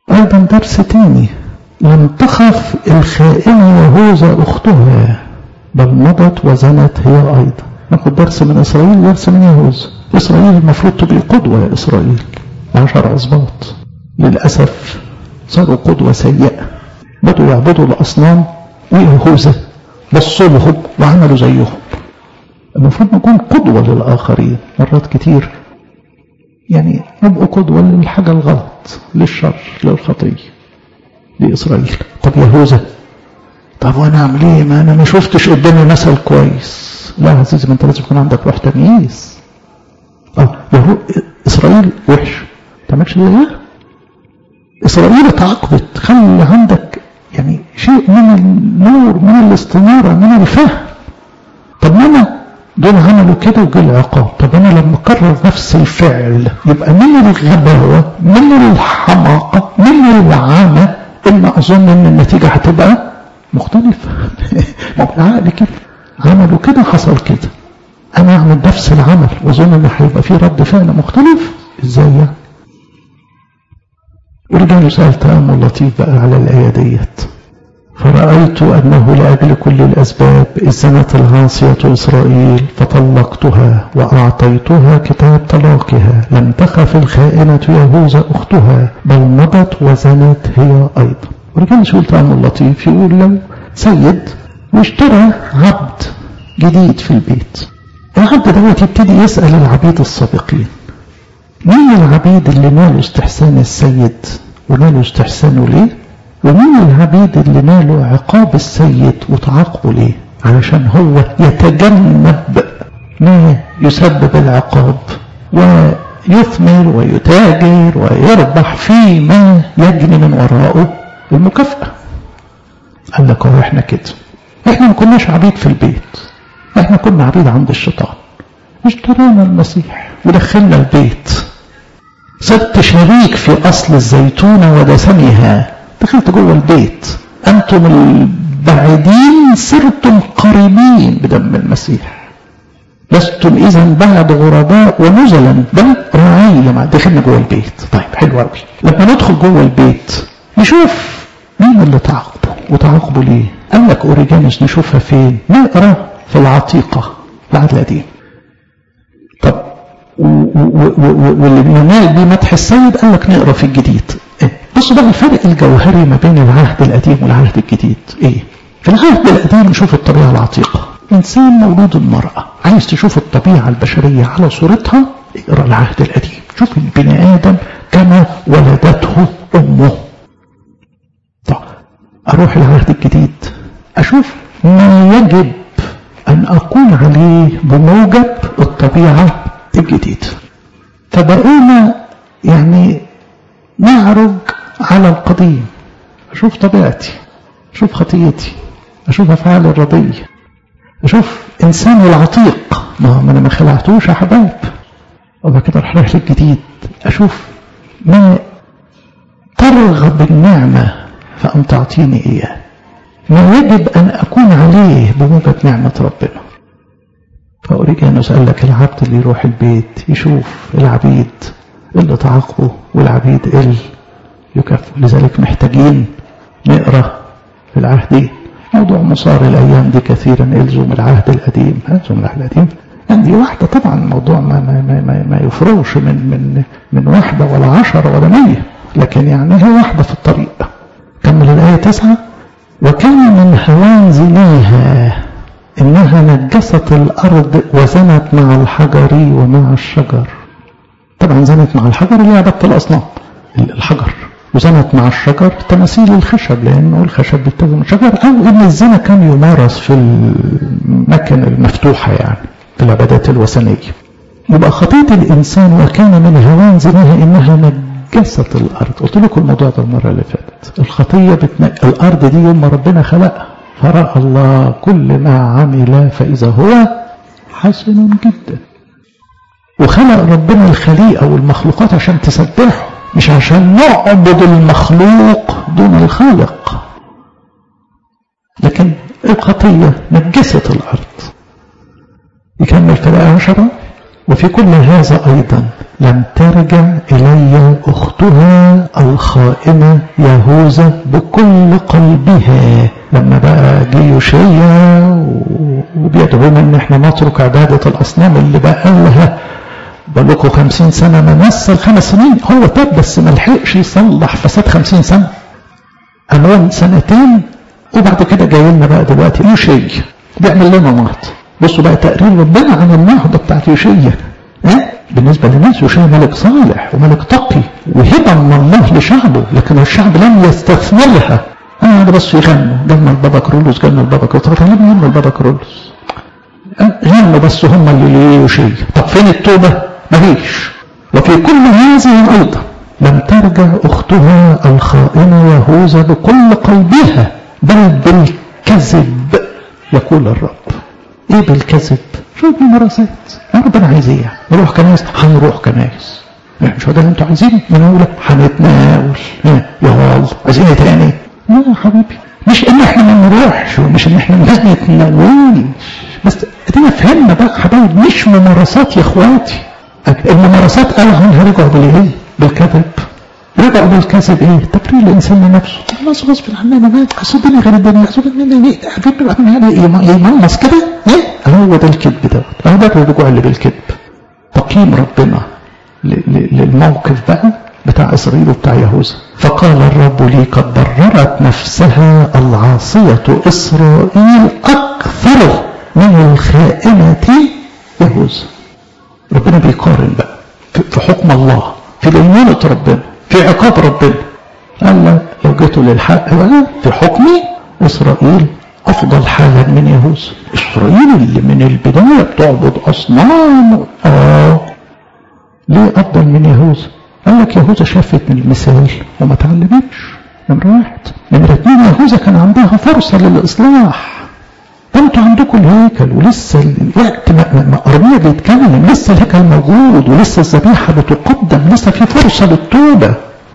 أيضا درس تاني، لم تخف الخائنة يهوذا أختها بل مضت وزنت هي أيضا. ناخد درس من إسرائيل، درس من يهوذا. إسرائيل المفروض تبقى قدوة، يا إسرائيل عشر أسباط، للأسف صاروا قدوة سيئة، بدوا يعبدوا الأصنام، ويهوذا بصوا لهم وعملوا زيهم. المفروض نكون قدوة للآخرين. مرات كتير يعني نبقوا قدوة للحاجة الغلط، للشر، للخطية. دي إسرائيل. طب يهوذا، طب وانا اعمل ايه؟ ما انا ما شفتش قدامي مثل كويس. لا يا عزيزي، ما انت لازم يكون عندك روح تمييز. اه يهو اسرائيل وحش، ما تعملش زيها. اسرائيل اتعاقبت، خلي عندك يعني شيء من النور، من الاستنارة، من الفهم. طب ما انا دول عملوا كده وجه العقاب، طب انا لما اكرر نفس الفعل يبقى من الغباوة، من الحماقة، من العامة ان اظن ان النتيجة هتبقى مختلفة. ما هو العقل كده، عملوا كده حصل كده، انا اعمل نفس العمل واظن ان هيبقى فيه رد فعل مختلف. ازاي يعني؟ ورجعنا سأل تأمل لطيف بقى على الآية ديت. فرأيت أنه لأجل كل الأسباب إذ زنت العاصية إسرائيل فطلقتها وأعطيتها كتاب طلاقها، لم تخف الخائنة يهوذا أختها بل مضت وزنت هي أيضا. ورجعنا سأل تأمل لطيف يقول لو سيد واشترى عبد جديد في البيت، العبد دوت يبتدي يسأل العبيد السابقين مين العبيد اللي نالوا استحسان السيد ونالوا استحسانه ليه، ومين العبيد اللي نالوا عقاب السيد وتعاقبوا ليه، علشان هو يتجنب ما يسبب العقاب ويثمر ويتاجر ويربح فيما يجني من وراءه المكافأة. قال لك هو احنا كده، احنا ما كناش عبيد في البيت، احنا كنا عبيد عند الشيطان. اشترينا المسيح ودخلنا البيت، صرت شريك في أصل الزيتونة ودسمها، دخلت جوه البيت. أنتم البعيدين صرتم قريبين بدم المسيح، لستم إذا بعد غرباء ونزلا بل رعاي. لما دخلنا جوه البيت، طيب حلو قوي، لما ندخل جوه البيت نشوف مين اللي تعاقبه وتعاقبه ليه. قال لك أوريجانوس نشوفها فين؟ نقرأ في العتيقة، العهد القديم. طب واللي بينال بيه مدح السيد قال لك نقرا في الجديد. إيه؟ بصوا بقى الفرق الجوهري ما بين العهد القديم والعهد الجديد ايه؟ في العهد القديم نشوف الطبيعه العتيقه، انسان مولود المراه، عايز تشوف الطبيعه البشريه على صورتها اقرا العهد القديم، شوف البني ادم كما ولدته امه. طب اروح العهد الجديد اشوف ما يجب أن أكون عليه بموجب الطبيعة الجديدة. فبقينا يعني نعرج على القديم، أشوف طبيعتي، أشوف خطيتي، أشوف أفعال الرضية، أشوف إنسان العتيق، ما أنا ما خلعتوش يا حبايب. وبعد كده أروح رايح للجديد، أشوف ما ترغب النعمة فأن تعطيني إياه، ما يجب أن أكون عليه بموجب نعمة ربنا. فأوريجانوس قال لك العبد اللي يروح البيت يشوف العبيد اللي تعاقبوا والعبيد اللي يكافئوا. لذلك محتاجين نقرأ في العهد. موضوع مصار الأيام دي كثيرا إلزم العهد القديم، إلزم العهد القديم عندي واحدة طبعا، الموضوع ما, ما, ما, ما يفرغش من, من, من واحدة ولا عشرة ولا مية، لكن يعني هي واحدة في الطريق. كمل الآية تسعة. وكان من هوان زناها إنها نجست الأرض وزنت مع الحجر ومع الشجر. طبعا زنت مع الحجر اللي هي عبادة الأصنام، الحجر، وزنت مع الشجر تماثيل الخشب، لأنه الخشب بيتخذ من الشجر، أو إن الزنا كان يمارس في المكان المفتوحة يعني في العبادات الوثنية. يبقى خطية الإنسان وكان من هوان زناها إنها نجست الأرض. قلت لكم الموضوع ده المرة اللي فاتت. الخطية بتنجس الأرض دي يوم ما ربنا خلقها، فرأى الله كل ما عمل فإذا هو حسن جدا. وخلق ربنا الخليقة والمخلوقات عشان تسبحه، مش عشان نعبد المخلوق دون الخالق. لكن الخطية نجست الأرض. يكمل في الآية عشرة. وفي كل هذا أيضا لم ترجع إلي أختها الخائنة يهوذا بكل قلبها. لما بقى جه يوشيا وبيدعونا ان احنا نترك عبادة الأصنام اللي بقى لها بقالكوا خمسين سنة ممثل خمس سنين، هو تاب بس ما لحقش يصلح فساد خمسين سنة، أمون سنتين. وبعد كده جاي لنا بقى دلوقتي يوشيا بيعمل لنا نهضة. بصوا بقى تقرير ربنا عن النهضة بتاعت يوشيا. ها بالنسبة للناس يوشيا ملك صالح وملك تقي وهبة من الله لشعبه، لكن الشعب لم يستثمرها. اه ده بس يغنوا، جالنا البابا كرولوس، جالنا البابا كرولوس، طب ليه جالنا البابا كرولوس؟ غنوا بس هم اللي يوشيا. طب فين التوبة؟ مفيش. وفي كل هذه أيضا لم ترجع أختها الخائنة يهوذا بكل قلبها بل بالكذب يقول الرب. ايه بالكذب؟ شوف الممارسات. ربنا عايز ايه؟ نروح كنايس، هنروح كنايس. مش هو ده اللي انتوا عايزينه؟ بنقول هنتناول. يا الله عايزين ايه تاني؟ لا يا حبيبي، مش ان احنا ما نروحش ومش ان احنا ما نتناولش، بس ادينا فهمنا بقى حبايب، مش ممارسات يا اخواتي. الممارسات قالوا هنرجعوا بالايه؟ بالكذب. رجعوا بالكذب ايه؟ تبرير الانسان لنفسه. خلاص غصب عننا ما حسبني غير الدنيا، حسبني ايه؟ حبيبي يملص كده؟ ايه؟ هو ده الكذب ده. هو ده الرجوع اللي بالكذب. تقييم ربنا للموقف بقى بتاع اسرائيل وبتاع يهوذا. فقال الرب لي قد بررت نفسها العاصية اسرائيل اكثر من الخائنة يهوذا. ربنا بيقارن بقى في حكم الله، في دينونة ربنا، في عقاب ربنا. قال لك لو جيتوا للحق بقى في حكمي إسرائيل أفضل حالا من يهوذا. إسرائيل اللي من البداية بتعبد أصنام، آه ليه أفضل من يهوذا؟ قال لك يهوذا شافت من المثال وما تعلمتش. نمرة واحد. نمرة اتنين، يهوذا كان عندها فرصة للإصلاح. انتوا عندكم الهيكل ولسه الوقت ما أرميا بيتكلم، لسه الهيكل موجود ولسه الذبيحة بتقدم، لسه في فرصة للتوبة.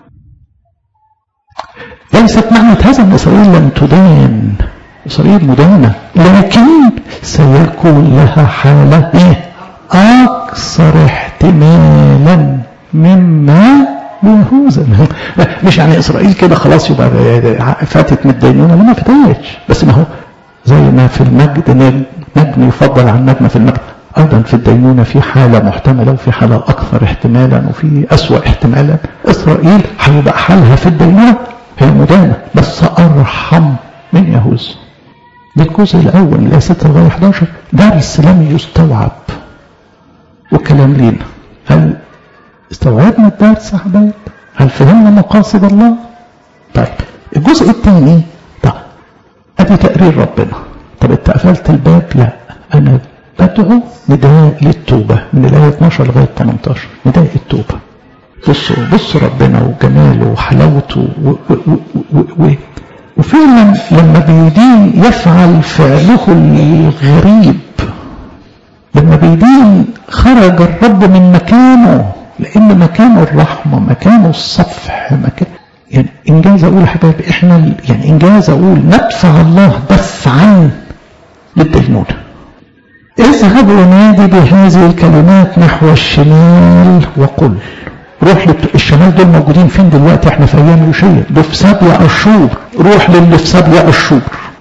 ليست معنى هذا ان اسرائيل لم تدان، اسرائيل مدانة، لكن سيكون لها حالة ايه؟ اكثر احتمالا مما يهوذا. مش يعني اسرائيل كده خلاص يبقى فاتت من الدينونة، ما فاتتش، بس ما هو زي ما في المجد نجم يفضل عن نجم في المجد، ايضا في الدينونة في حالة محتملة وفي حالة اكثر احتمالا وفي اسوأ احتمالا. اسرائيل هيبقى حالها في الدينونة هي مدانة بس ارحم من يهوذا. ده الجزء الاول من الايه ستة لغاية احد عشر، درس لم يستوعب. والكلام لينا، هل استوعبنا الدرس يا حبايب؟ هل فهمنا مقاصد الله؟ طيب الجزء الثاني، طب ادي تقرير ربنا. طب انت قفلت الباب؟ لا، انا بدعو نداء للتوبة من الايه اتناشر لغاية تمنتاشر، نداء التوبة. بصوا بصوا ربنا وجماله وحلاوته و و و و وفعلا لما بيدين يفعل فعله الغريب. لما بيدين خرج الرب من مكانه، لان مكانه الرحمة، مكانه الصفح، مكان يعني انجاز اقول يا حبايب احنا يعني انجاز اقول ندفع الله دفعا للدينونة. اذهب ونادي بهذه الكلمات نحو الشمال وقل. روح للشمال، دول موجودين فين دلوقتي؟ احنا في ايام يوشيا، دول في سبع اشهر. روح للي في سبع اشهر.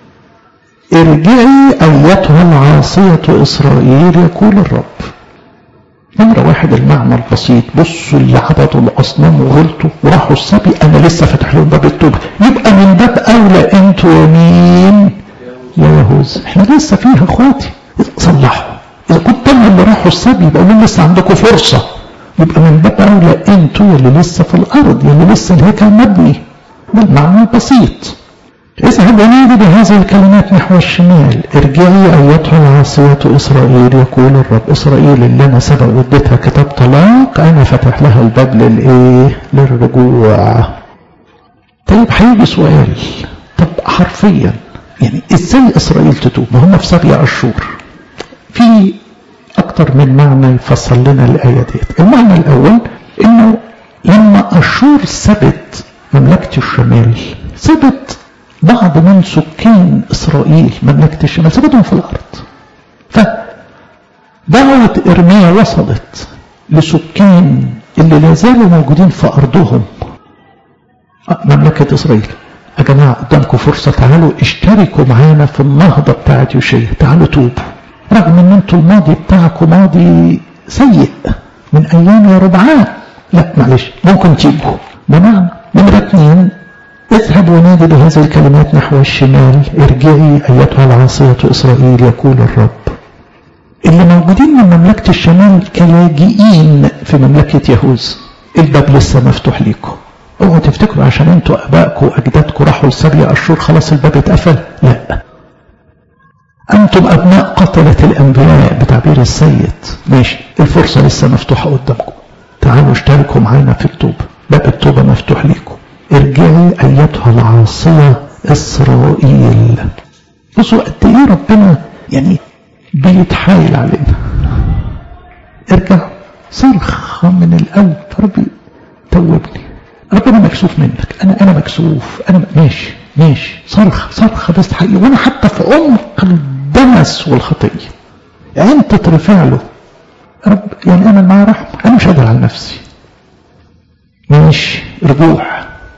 ارجعي ايتها العاصية اسرائيل يقول الرب. نمرة واحد المعنى البسيط، بصوا اللي عبدوا الاصنام وغلطوا وراحوا السبي، انا لسه فاتح لهم باب التوبة. يبقى من باب اولى انتوا يمين يا يهوذا، احنا لسه فيها اخواتي، صلحوا. اذا كنت انا اللي راحوا السبي يبقى لهم لسه عندكم فرصة. يبقى من باب اولى انتوا اللي لسه في الارض، اللي لسه الهيكل مبني. ده المعنى البسيط. اذهب ونادي بهذه الكلمات نحو الشمال، ارجعي ايتها العاصية اسرائيل يقول الرب. اسرائيل اللي انا سبق وديتها كتاب طلاق، انا فتح لها الباب للايه؟ للرجوع. طيب هيجي سؤال، طب حرفيا يعني ازاي اسرائيل تتوب؟ ما هم في سبع اشهر. في اكتر من معنى يفسر لنا الايه ديت. المعنى الاول انه لما اشور سبت مملكة الشمال، سبت بعض من سكان اسرائيل مملكة الشمال، سبتهم في الارض. فدعوة ارميا وصلت لسكان اللي لازالوا موجودين في أرضهم مملكة إسرائيل. يا جماعة قدامكم فرصة، تعالوا اشتركوا معانا في النهضة بتاعة يوشيا، تعالوا توبوا، رغم ان انتوا الماضي بتاعكم ماضي سيء من ايام يا ربعان، لا معلش ممكن تيجوا. بمعنى نمرة اتنين، اذهب ونادي بهذه الكلمات نحو الشمال، ارجعي ايتها العاصية اسرائيل يقول الرب. اللي موجودين من مملكة الشمال كلاجئين في مملكة يهوذا، الباب لسه مفتوح ليكم. اوعوا تفتكروا عشان انتوا ابائكم واجدادكم راحوا لسبع اشهر خلاص الباب اتقفل، لا. انتم ابناء قتلة الانبياء بتعبير السيد، ماشي، الفرصة لسه مفتوحة قدامكم، تعالوا اشتركوا معانا في التوبة، باب التوبة مفتوح ليكم. ارجعي ايتها العاصية اسرائيل. بصوا قد ايه ربنا يعني بيتحايل علينا. ارجع، صرخة من القلب، ربي توبني، ربنا مكسوف منك، انا انا مكسوف، انا ماشي ماشي، صرخ صرخة بس حقيقي، وانا حتى في عمق الدنس والخطية يعني انت ترفع له، رب يعني انا معاه رحمة، انا مش قادر على نفسي، ماشي رجوع.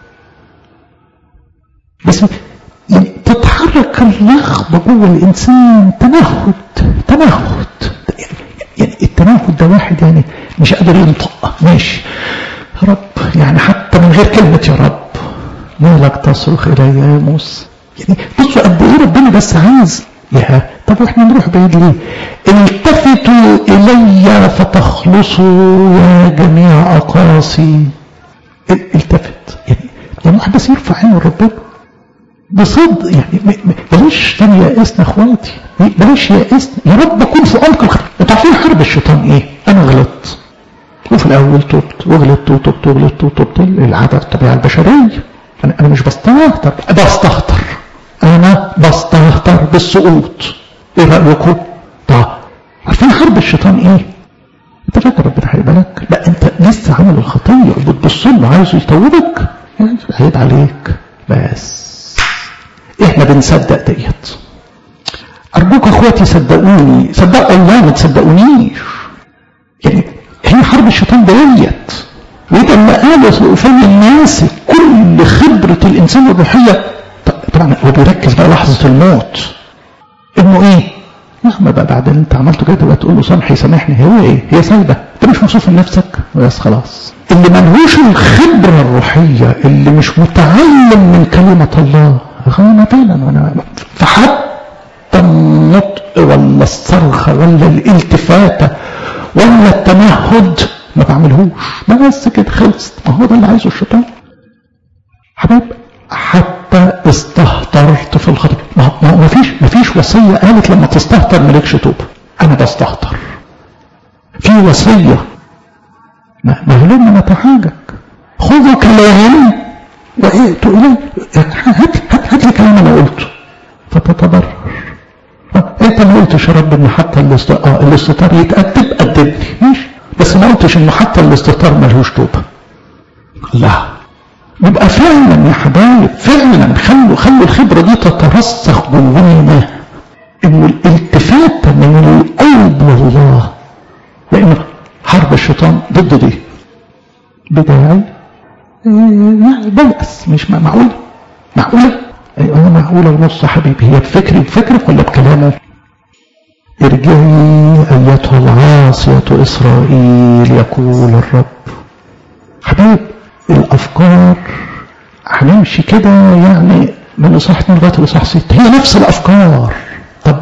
بس يعني تتحرك الرغبة جوه الانسان، تنهد تنهد يعني التنهد ده واحد يعني مش قادر ينطق، ماشي يا رب، يعني حتى من غير كلمة يا رب، مالك تصرخ إلي يا موسى. يعني بصوا قد إيه ربنا بس عايز يا طب واحنا نروح بعيد ليه؟ التفتوا إلي فتخلصوا يا جميع أقاصي. التفت يعني يعني واحد بس يرفع عينه لربنا بصدق، يعني بلاش تاني يائسنا اخواتي، بلاش يائسنا يا رب، اكون في عمق الخير. انتوا عارفين حرب الشيطان ايه؟ انا غلطت وفي الاول تبت وغلطت وتبت وغلطت وتبت، العادة الطبيعة البشرية. انا انا مش بستهتر، بستهتر انا بستهتر بالسقوط. ايه رايكم؟ طب عارفين حرب الشيطان ايه؟ انت فاكر ربنا هيقبلك؟ لا، انت لسه عامل الخطيه وبتبص له عايز يتوبك، يعني هيد عليك. بس احنا بنصدق ديت. ارجوك اخواتي صدقوني، صدقوا الله ما تصدقونيش. يعني هي حرب الشيطان ديت، وده اللي قاله فم الناس كل خبرة الإنسان الروحية. طبعا هو بيركز بقى لحظة الموت إنه إيه؟ مهما بقى بعد اللي أنت عملته كده بقى تقول له سامحي سامحني، هو إيه؟ هي سايبة، أنت مش مبسوط من نفسك بس خلاص. اللي ملهوش الخبرة الروحية، اللي مش متعلم من كلمة الله، غامضاً وأنا فحتى النطق ولا الصرخة ولا الالتفاتة ولا التمهد ما بعملهوش، بس كده خلصت. ما هو ده اللي عايزه الشيطان حبيب. حتى استهترت في الخطيئة، ما فيش ما فيش وصية قالت لما تستهتر مالكش توبة. انا بستهتر في وصية، ما هلم نتحاجك، خذوا كلام وائتوا اليه، هات هات هات لي كلام انا قلته فتتضرر. انت ما قلتش يا رب ان حتى الاستهتار يتأدب، أدبني ماشي، بس ما قلتش انه حتى الاستهتار ملهوش توبة. لا، يبقى فعلا يا حبايب فعلا خلوا خلوا الخبرة دي تترسخ جوانا، انه الالتفات من القلب لله، لان حرب الشيطان ضد دي بداعي يعني بيأس، مش معقول معقولة انا معقولة ونص حبيبي. هي بفكري بفكرك ولا بكلامه؟ ارجعي ايتها العاصية اسرائيل يقول الرب. حبيب الافكار هنمشي كده يعني من اصحاح اتنين لغايه الاصحاح ستة هي نفس الافكار. طب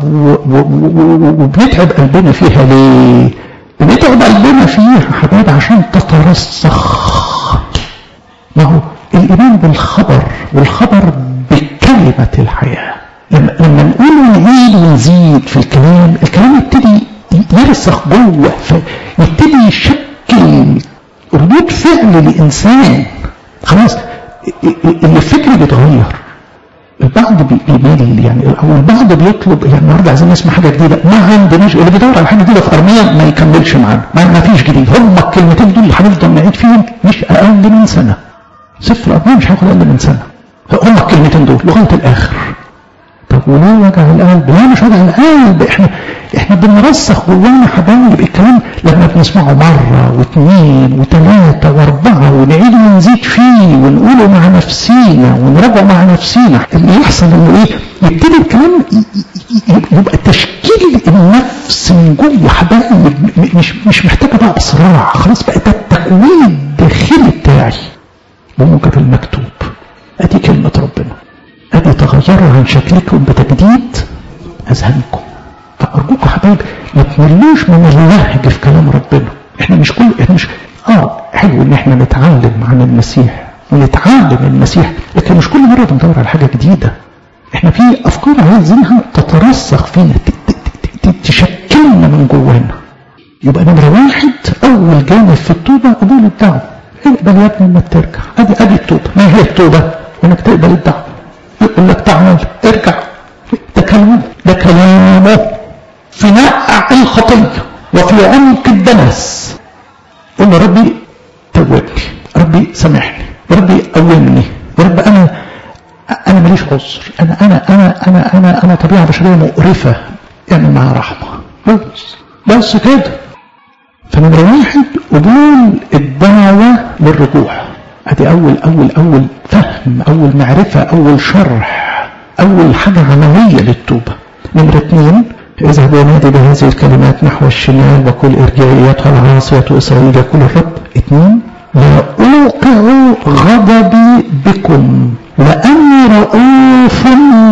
وبنتعب قلبنا فيها ليه؟ بنتعب قلبنا فيها حبيب عشان تترسخ. ما هو الايمان بالخبر، والخبر بكلمة الحياة. لما, لما نقول نعيد ونزيد في الكلام، الكلام يبتدي يرسخ جوه، يبتدي يشكل ردود فعل لإنسان. خلاص الفكر بيتغير. البعض بيميل يعني، او البعض بيطلب يعني النهارده عايزين نسمع حاجه جديده، ما عندناش. اللي بيدور على حاجه جديده في ارميه ما يكملش معانا، ما فيش جديد. هم الكلمتين دول اللي هنفضل نعيد فيهم مش اقل من سنه. سفر الارميه مش هياخد اقل من سنه، هم الكلمتين دول لغايه الاخر. طب وليه وجع القلب؟ ليه مش وجع القلب؟ احنا احنا بنرسخ جوانا حبايب الكلام. لما لما بنسمعه مرة واثنين وثلاثة واربعة ونعيد ونزيد فيه ونقوله مع نفسينا ونراجعه مع نفسينا، اللي يحصل انه ايه؟ يبتدي الكلام يبقى تشكيل النفس من جوه حبايب، مش مش محتاجه بقى بصراع، خلاص بقى ده التكوين الداخلي بتاعي بموجب المكتوب. ادي كلمة ربنا، ادي تغيروا عن شكلكم بتجديد اذهانكم. فارجوكم حبايب ما تملوش من اللهج في كلام ربنا. احنا مش كل احنا مش اه حلو ان احنا نتعلم عن المسيح ونتعلم المسيح، لكن مش كل مره بندور على حاجه جديده. احنا في افكار عايزينها تترسخ فينا، تشكلنا من جوانا. يبقى نمره واحد اول جانب في التوبه قبول الدعوه. اقبل يا ابني انك ترجع. ادي ادي التوبه. ما هي التوبه؟ انك تقبل الدعوه. يقول لك تعال ارجع. ده كلامه ده كلامه في نقع الخطيه وفي عمق الدنس. قل له ربي توبني، ربي سامحني، ربي قومني، رب انا انا ماليش عذر، انا انا انا انا انا انا طبيعه بشريه مقرفه، اعمل معاها رحمه. بس بس كده. فنمرة واحد قبول الدعوة للرجوع. ادي اول اول اول فهم، اول معرفة، اول شرح، اول حاجة عملية للتوبة. نمرة اثنين اذهب ونادي بهذه الكلمات نحو الشمال وكل ارجعيتها العاصية اسرائيل يقول الرب. اثنين لا اوقع غضبي بكم لاني رؤوف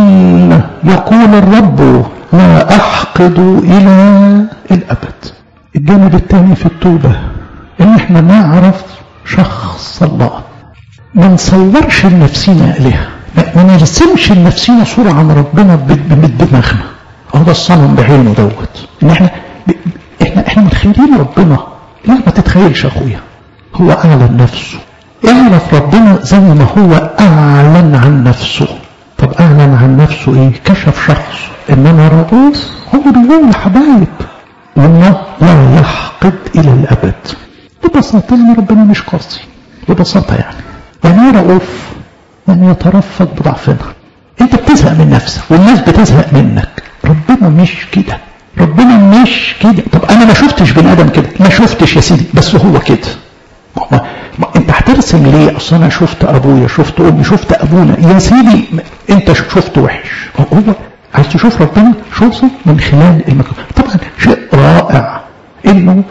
يقول الرب لا احقد الى الابد. الجانب الثاني في التوبة ان احنا نعرف شخص الله، ما نصورش لنفسنا الهه، ما نرسمش لنفسنا صورة عن ربنا بدماغنا. اهو ده الصنم بعينه دوت، ان احنا احنا احنا متخيلين ربنا. لا ما تتخيلش اخويا، هو اعلن نفسه. اعرف ربنا زي ما هو اعلن عن نفسه. طب اعلن عن نفسه ايه؟ كشف شخصه انما رؤوف. هو بيقول يا حبايب والله لا يحقد الى الابد. ببساطه يعني ربنا مش قاسي، ببساطه يعني يعني رؤوف، يعني يترفق بضعفنا. انت بتزهق من نفسك والناس بتزهق منك، ربنا مش كده، ربنا مش كده. طب انا ما شفتش بني ادم كده، ما شفتش يا سيدي، بس هو كده. ما ما انت هترسم ليه؟ اصل انا شفت ابويا، شفت امي، شفت ابونا. يا سيدي انت شفت وحش. هو عايز تشوف ربنا؟ شوفه من خلال المكان. طبعا شيء رائع انه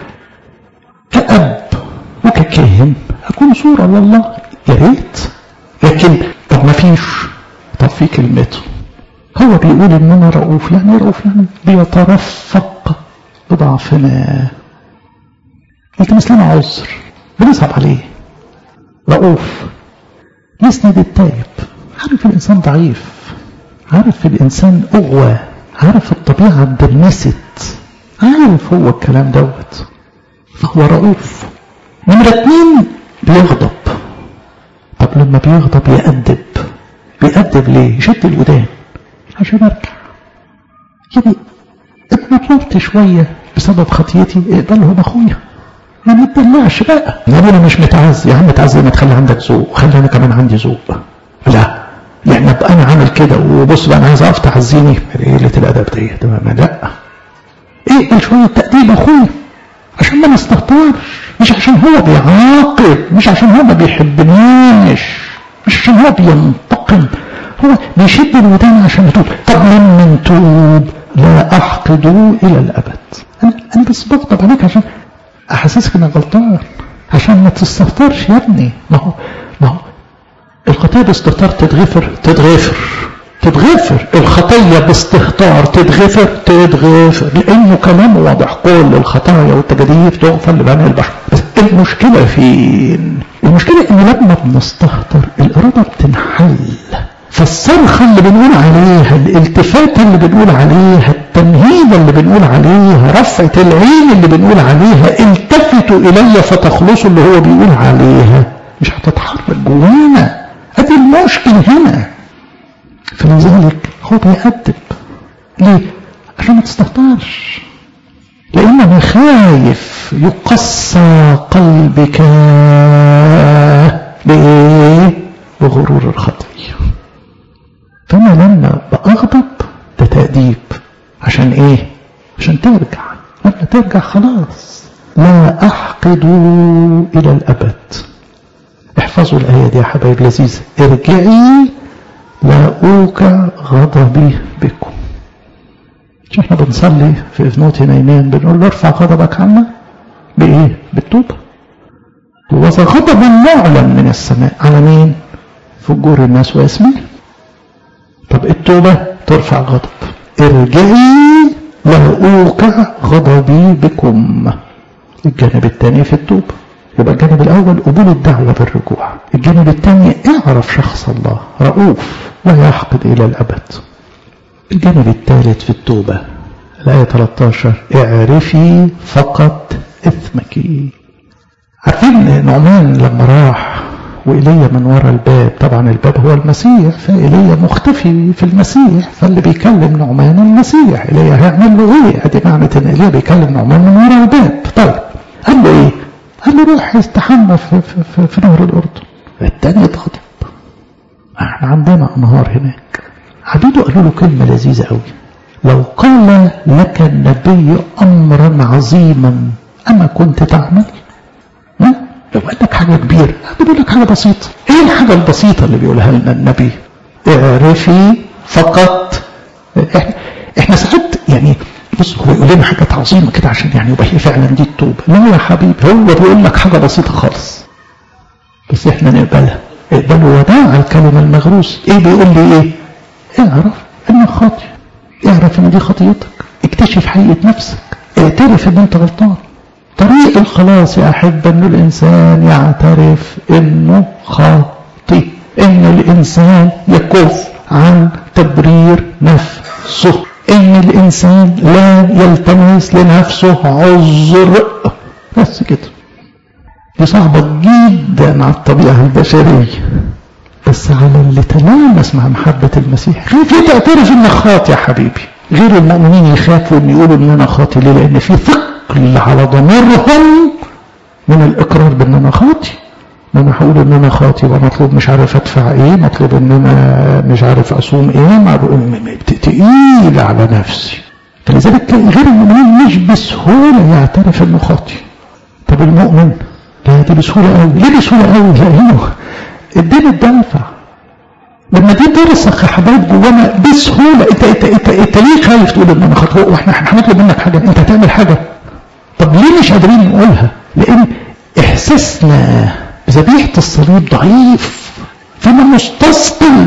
كأب وككاهن اكون صورة لله، يا ريت. لكن طب ما فيش، طب في كلمته. هو بيقول اننا رؤوف، يعني رؤوف يعني بيترفق بضعفنا. انت مسلم عذر بنصعب عليه. رؤوف يسند التائب، عارف الانسان ضعيف، عارف الانسان اغوى، عارف الطبيعة اتدنست، عارف هو الكلام دوت، فهو رؤوف. نمرة اتنين بيغضب. طب لما بيغضب يأدب. بيأدب ليه؟ يشد الودان عشان ارجع. يعني اتنطلت شوية بسبب خطيتي، اقبلهم اخويا، ما نتدلعش بقى. يا انا مش متعز، يا عم متعز ما تخلي عندك ذوق، خلي انا كمان عندي ذوق. لا يعني ابقى انا عامل كده وبص بقى انا عايز اقف تعزيني، قله الادب دي تمام. لا اقبل شويه تأديب اخويا عشان ما نستهترش، مش عشان هو بيعاقب، مش عشان هو ما بيحبنيش، مش عشان هو بينتقم، هو بيشد الودان عشان نتوب. طب لما نتوب لا احقد الى الابد. انا انا بس بغضب عليك عشان احسسك انك غلطان، عشان ما تستهترش يا ابني. ما هو ما هو الخطيه باستهتار تتغفر تتغفر تتغفر الخطيه باستهتار تتغفر تتغفر لانه كلام واضح. كل الخطايا والتجديف تغفر لبني البشر. بس المشكله فين؟ المشكله ان لما بنستهتر الاراده بتنحل. فالصرخه اللي بنقول عليها، الالتفاته اللي بنقول عليها، التمهيده اللي بنقول عليها، رفعه العين اللي بنقول عليها، التفتوا الي فتخلصوا اللي هو بيقول عليها، مش هتتحرك جوانا. ادي المشكل هنا. فلذلك هو بيأدب ليه؟ عشان ما تستهترش، لانه خايف يقسى قلبك بايه؟ بغرور الخطيه. فانا لما بأغضب ده تأديب. عشان ايه؟ عشان ترجع. لما ترجع خلاص لا أحقد إلى الأبد. احفظوا الآية دي يا حبايب لذيذة. ارجعي لا أوقع غضبي بكم. مش احنا بنصلي في ابنوتي نايمين بنقول له ارفع غضبك عنا بإيه؟ بالتوبة. ووصل غضب معلن من السماء على مين؟ فجور الناس واسمه. طب التوبة ترفع غضب. ارجعي لا أوقع غضبي بكم. الجانب الثاني في التوبة. يبقى الجانب الأول قبول الدعوة بالرجوع. الجانب الثاني اعرف شخص الله رؤوف لا يحقد إلى الأبد. الجانب الثالث في التوبة الآية ثلاثة عشر اعرفي فقط إثمك. عارفين نعمان لما راح وإيليا من وراء الباب، طبعا الباب هو المسيح، فإيليا مختفي في المسيح، فاللي بيكلم نعمان المسيح، إيليا هيعمل له ايه؟ ادي معنى ان إيليا بيكلم نعمان من وراء الباب. طيب قال له ايه؟ قال له روح يستحمى في, في, في, في نهر الأردن. التاني اتغضب. احنا عندنا انهار هناك. عبيده قالوا له كلمة لذيذة قوي. لو قال لك النبي أمرا عظيما أما كنت تعمل؟ لو قال لك حاجة كبيرة بيقول لك حاجة بسيطة. ايه الحاجة البسيطة اللي بيقولها لنا النبي؟ اعرفي فقط. احنا, احنا ساعات يعني بص هو يقول لنا حاجات عظيمة كده عشان يعني يبقى هي فعلا دي التوبة. لا يا حبيبي، هو بيقول لك حاجة بسيطة خالص بس احنا نقبلها. اقبلوا وداع الكلمة المغروس. ايه بيقول لي ايه؟ اعرف انك خاطئ. اعرف ان دي خطيتك. اكتشف حقيقة نفسك. اعترف ان انت غلطان. طريق الخلاص يا أحبة أن الإنسان يعترف أنه خاطئ، أن الإنسان يكف عن تبرير نفسه، أن الإنسان لا يلتمس لنفسه عذر. بس كده. دي صعبة جدا على الطبيعة البشرية، بس على اللي تلامس مع محبة المسيح خايف تعترف أنك خاطئ يا حبيبي. غير المؤمنين يخافوا أن يقولوا أن أنا خاطئ. ليه؟ لأن في ثقة اللي على ضميرهم من الإقرار بأن أنا خاطئ. ما أنا هقول أن أنا خاطئ ومطلوب مش عارف أدفع إيه، مطلوب أن أنا مش عارف أصوم إيه، تقيل على نفسي. فلذلك غير المؤمنين مش بسهولة يعترف أنه خاطئ. طب المؤمن لا، دي بسهولة قوي. ليه بسهولة قوي؟ لأنه الدين الدافع لما دي ترسخ يا حبايب جوانا بسهولة. انت انت انت, انت ليه خايف تقول ان انا خاطئ؟ واحنا هنطلب منك حاجة انت هتعمل حاجة. طب ليه مش قادرين نقولها؟ لان احساسنا بذبيحة الصليب ضعيف، فانا مستثقل.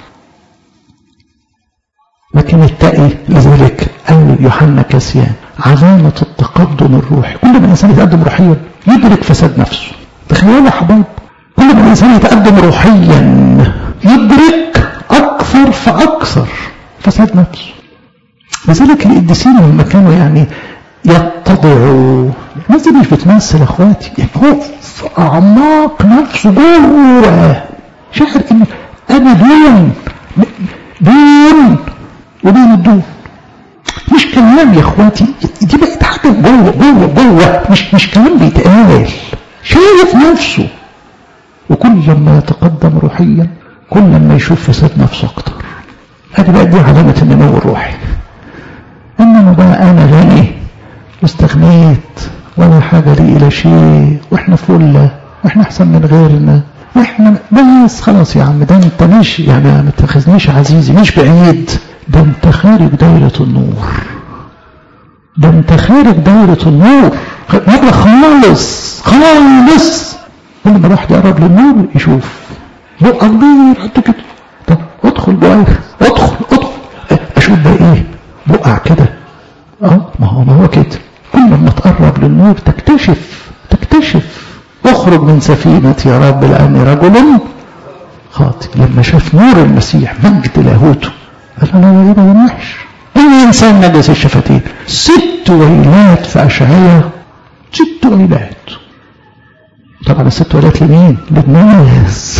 لكن التقي لذلك قال يوحنا كاسيان علامة التقدم الروحي. كل ما الانسان يتقدم روحيا يدرك فساد نفسه. تخيلوا يا حبايب، كل ما الانسان يتقدم روحيا يدرك أكثر فأكثر فساد نفسه. لذلك القديسين لما كانوا يعني يتضعوا، الناس دي مش بتمثل اخواتي، يعني هو في أعماق نفسه جوه شاعر إن أنا دون دون ودون الدون. مش كلام يا اخواتي، دي بقت حاجة جوه جوه جوه، مش مش كلام بيتقال. شايف نفسه. وكل لما يتقدم روحيا كل لما يشوف فساد نفسه اكتر. هذه بقى دي علامة النمو الروحي. انما بقى انا غني واستغنيت ولا حاجة لي الى شيء، واحنا فلة واحنا احسن من غيرنا، واحنا بس خلاص يا عم، ده انت مش يعني ما تاخذنيش عزيزي، مش بعيد، ده انت خارج دايرة النور، ده انت خارج دايرة النور مرة خالص خالص. كل ما الواحد يقرب للنور يشوف بقى كبير قد كده. طب ادخل بقى، ادخل ادخل اشوف بقى ايه بقع كده. اه ما هو ما هو كده. كل ما تقرب للنور تكتشف تكتشف اخرج من سفينتي يا رب لاني رجل خاطئ. لما شاف نور المسيح مجد لاهوته قال لا لا لا ما ينحش. اي انسان نجس الشفتين. ست ويلات في اشعياء، ست ويلات. طبعا الست ويلات لمين؟ للناس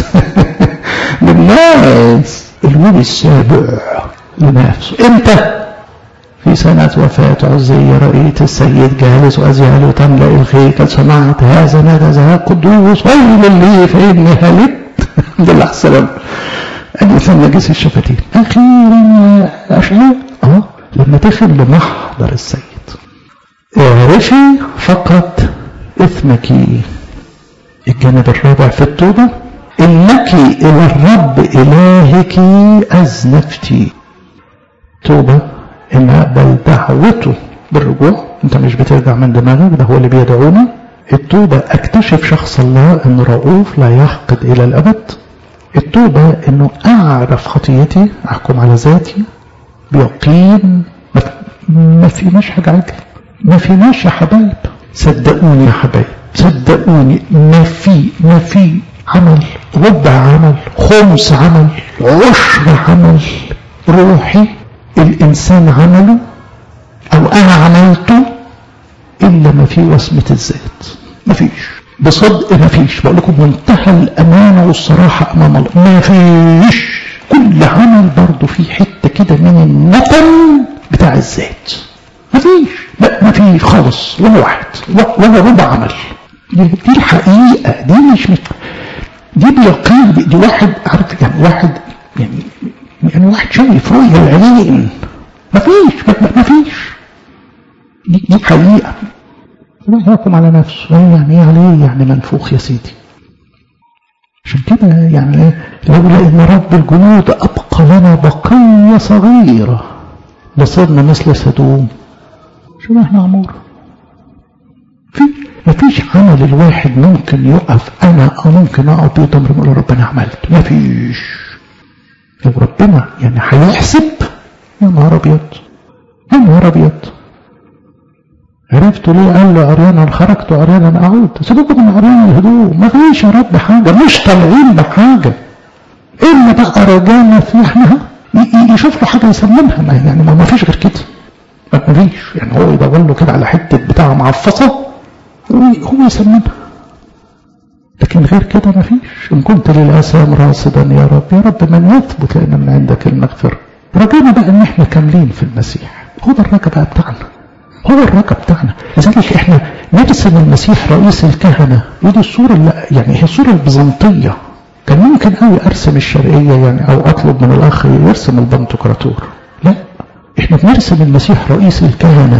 للناس. الويل السابع لنفسه. امتى؟ في سنة وفاة عزية رأيت السيد جالس وأزياله تملأ الخيكل، سمعت هذا نادى ذا قدوس ويل لي فإني هلكت. الحمد لله على السلامة. الإنسان نجس الشفتين. أخيرا أشعياء اه لما دخل لمحضر السيد. اعرفي فقط إثمك. الجانب الرابع في التوبة إنك إلى الرب إلهك أذنبت. توبة إن أقبل دعوته بالرجوع، أنت مش بترجع من دماغك، ده هو اللي بيدعونا. التوبة أكتشف شخص الله إنه رؤوف لا يحقد إلى الأبد. التوبة إنه أعرف خطيتي، أحكم على ذاتي بيقين. ما فيناش حاجة عدل، ما فيناش يا حبايب، صدقوني يا حبايب، صدقوني ما في ما في عمل، ربع عمل، خمس عمل، عشر عمل روحي الإنسان عمله أو أنا عملته إلا ما في وسمة الذات. ما فيش، بصدق ما فيش، بقول لكم منتهى الأمانة والصراحة أمام الله، ما فيش. كل عمل برضه في حتة كده من النتن بتاع الذات. ما فيش، لا ما فيش خالص، ولا واحد ولا ربع عمل. دي الحقيقة، دي مش دي بيقين، دي واحد عارف يعني، واحد يعني يعني واحد شايف رؤية العين. ما فيش ما فيش دي, دي حقيقة. لا يحكم على نفسه، يعني ايه عليه؟ يعني منفوخ يا سيدي. عشان كده يعني لولا ان رب الجنود ابقى لنا بقية صغيرة لصرنا مثل سدوم شبهنا عمور. في ما فيش عمل الواحد ممكن يقف انا او ممكن اقف قدام ربنا عملت، ما فيش. لو ربنا يعني هيحسب، يا نهار ابيض يا نهار ابيض. عرفتوا ليه قال له عريانا خرجت عريانا اعود؟ سيبكم من عريان الهدوء، ما فيش يا رب حاجه، مش طالعين بحاجه الا بقى رجانا في احنا يشوف له حاجه يسلمها. ما يعني ما فيش غير كده، ما فيش. يعني هو يدور له كده على حته بتاع معفصه هو يسلمها، لكن غير كده ما فيش. ان كنت للاسام راصدا يا رب، يا رب من يثبت لنا من عندك المغفره. رجانا بقى ان احنا كاملين في المسيح، هو ده الرجا بقى بتاعنا، هو الرجا بتاعنا. لذلك احنا نرسم المسيح رئيس الكهنه، ودي الصوره اللي يعني هي الصوره البيزنطيه. كان ممكن قوي ارسم الشرقيه يعني، او اطلب من الاخ يرسم البنتقراطور. لا، احنا بنرسم المسيح رئيس الكهنه،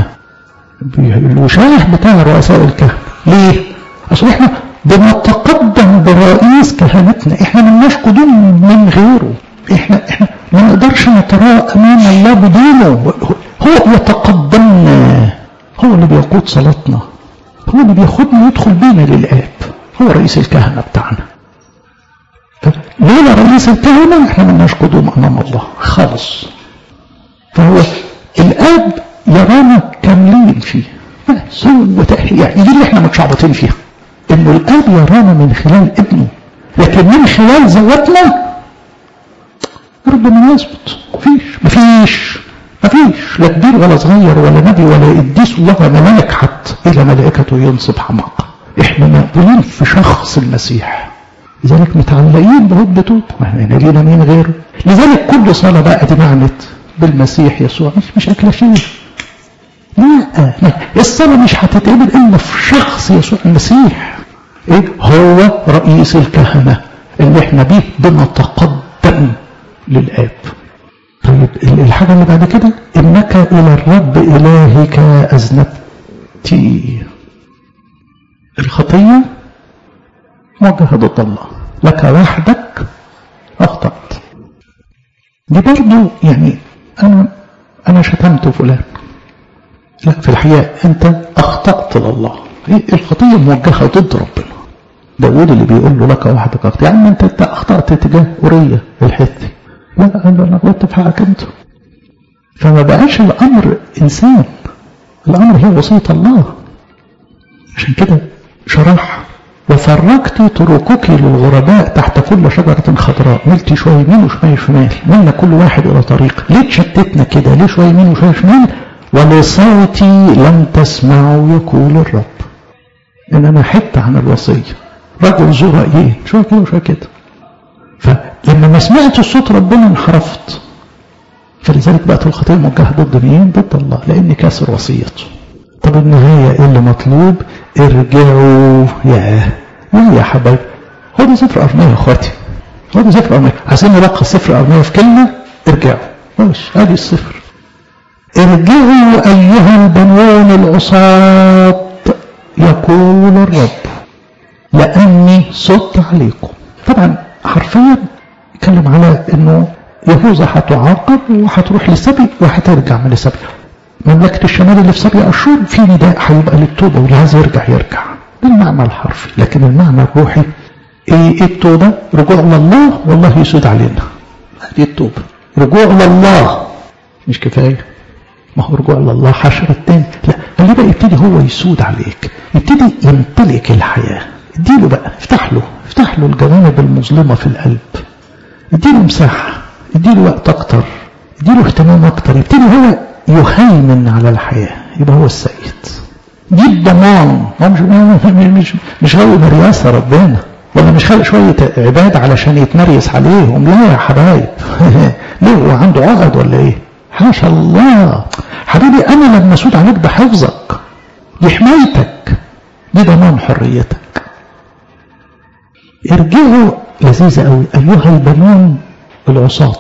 الوشاح بتاع رؤساء الكهنه. ليه؟ اصل احنا بنتقدم برئيس كهنتنا، احنا ملناش قدوم من غيره. احنا احنا ما نقدرش نتراءى امام الله بدونه. هو يتقدمنا، هو اللي بيقود صلاتنا، هو اللي بياخدنا يدخل بينا للآب، هو رئيس الكهنة بتاعنا. لولا رئيس الكهنة احنا ملناش قدوم امام الله خالص. فهو الآب يرانا كاملين فيه، بس هو يعني دي اللي احنا متشعبطين فيها، انه الآب يرانا من خلال ابنه، لكن من خلال ذواتنا ربنا يثبت. مفيش مفيش مفيش لا كبير ولا صغير ولا نبي ولا قديس ولا ملائك حتى، إلى ملائكته ينصب حماقة. احنا مقبولين في شخص المسيح، لذلك متعلقين بهدى توب، ما لينا مين غيره. لذلك كل صلاة بقى دي معنت بالمسيح يسوع، مش مش أكلاشيه. لا لا، الصلاة مش هتتقبل إلا في شخص يسوع المسيح. إيه هو رئيس الكهنة اللي احنا بيه بنتقدم للآب. طيب الحاجة اللي بعد كده، إنك إلى الرب إلهك أذنبت. الخطية موجهة ضد الله، لك وحدك أخطأت. دي برضو يعني أنا أنا شتمت فلان، لا في الحقيقة أنت أخطأت لله. الخطية موجهة ضد ربنا. داود اللي بيقول له لك وحدك أخطأت، يعني أنت أنت أخطأت تجاه أورية الحثي، لا أنا غلطت في حقك أنت. فما بقاش الأمر إنسان، الأمر هي وصية الله. عشان كده شرح وفرقت طرقك للغرباء تحت كل شجرة خضراء، ملت شوية يمين وشوية شمال، ملنا كل واحد إلى طريق. ليه تشتتنا كده؟ ليه شوية يمين وشوية شمال؟ ولصوتي لم تسمعوا يقول الرب. إن أنا حتة عن الوصية، رجل ذو رأيين، شوية كده وشوية كده. فلما ما سمعت صوت ربنا انحرفت، فلذلك بقت الخطية موجهة ضد مين؟ ضد الله، لأني كاسر وصيته. طب النهاية ايه اللي مطلوب؟ ارجعوا. يا يا يا حبايب، هو ده سفر أرميا يا اخواتي، هو ده سفر أرميا. عايزين نلخص سفر أرميا في كلمة، ارجعوا. بس ادي السفر. ارجعوا ايها البنون العصاة يقول الرب لأني صدت عليكم. طبعا حرفيا اتكلم على انه يهوذا هتعاقب وهتروح للسبي وهترجع من السبي. مملكة الشمال اللي في سبي أشور في نداء هيبقى للتوبة، واللي عايز يرجع يرجع. ده المعنى الحرفي. لكن المعنى الروحي ايه؟ التوبة رجوع لله والله يسود علينا. هذه التوبة رجوع لله. مش كفاية، ما هو رجوع لله حشر التاني، لا خليه بقى يبتدي هو يسود عليك، يبتدي يمتلك الحياة. اديله بقى، افتح له افتح له الجوانب المظلمة في القلب، اديله مساحة، اديله وقت اكتر، اديله اهتمام اكتر، يبتدي هو يهيمن على الحياة، يبقى هو السيد. دي الضمان. مش مش مش غاوي مرياسة ربنا، ولا مش خلق شوية عباد علشان يتمريس عليهم. لا يا حبايب ليه هو عنده عقد ولا ايه؟ حاشا الله حبيبي، انا لما اسود عليك بحفظك، دي حمايتك، دي ضمان حريتك. ارجعوا لذيذة قوي ايها البنون العصاة.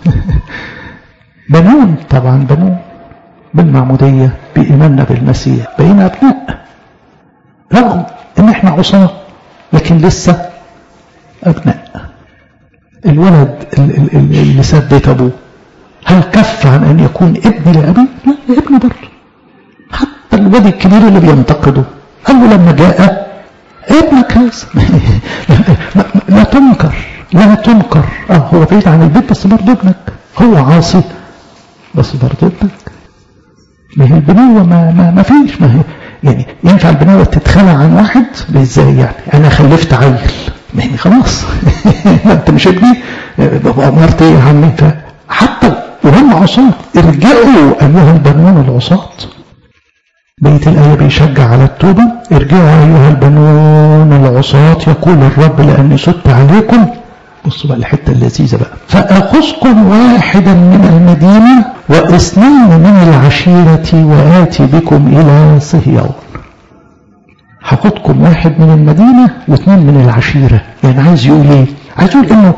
بنون طبعا بنون بالمعمودية بإيماننا بالمسيح بقينا أبناء، رغم ان احنا عصاة لكن لسه أبناء. الولد اللي ساب بيت أبوه هل كف عن أن يكون ابن لأبيه؟ لا، ابن برضه. حتى الولد الكبير اللي بينتقده قال له لما جاء ابنك هذا. لا تنكر لا تنكر. اه هو بعيد عن البيت بس برضه ابنك، هو عاصي بس برضه ابنك. ما هي البنوة ما, ما, ما فيش، ما هي يعني ينفع البنوة تتخلى عن واحد ازاي؟ يعني انا خلفت عيل، ما هي خلاص انت مش ابني، امرت ايه يا عمي؟ حتى وهم عصاة ارجعوا ايها البنون العصاة. بيت الآية بيشجع على التوبة. ارجعوا ايها البنون العصاة يقول الرب لاني صدت عليكم. بصوا بقى الحتة اللذيذة بقى. فأخذكم واحدا من المدينة واثنين من العشيرة وآتي بكم إلى صهيون. هاخدكم واحد من المدينة واثنين من العشيرة. يعني عايز يقول ايه؟ عايز يقول انه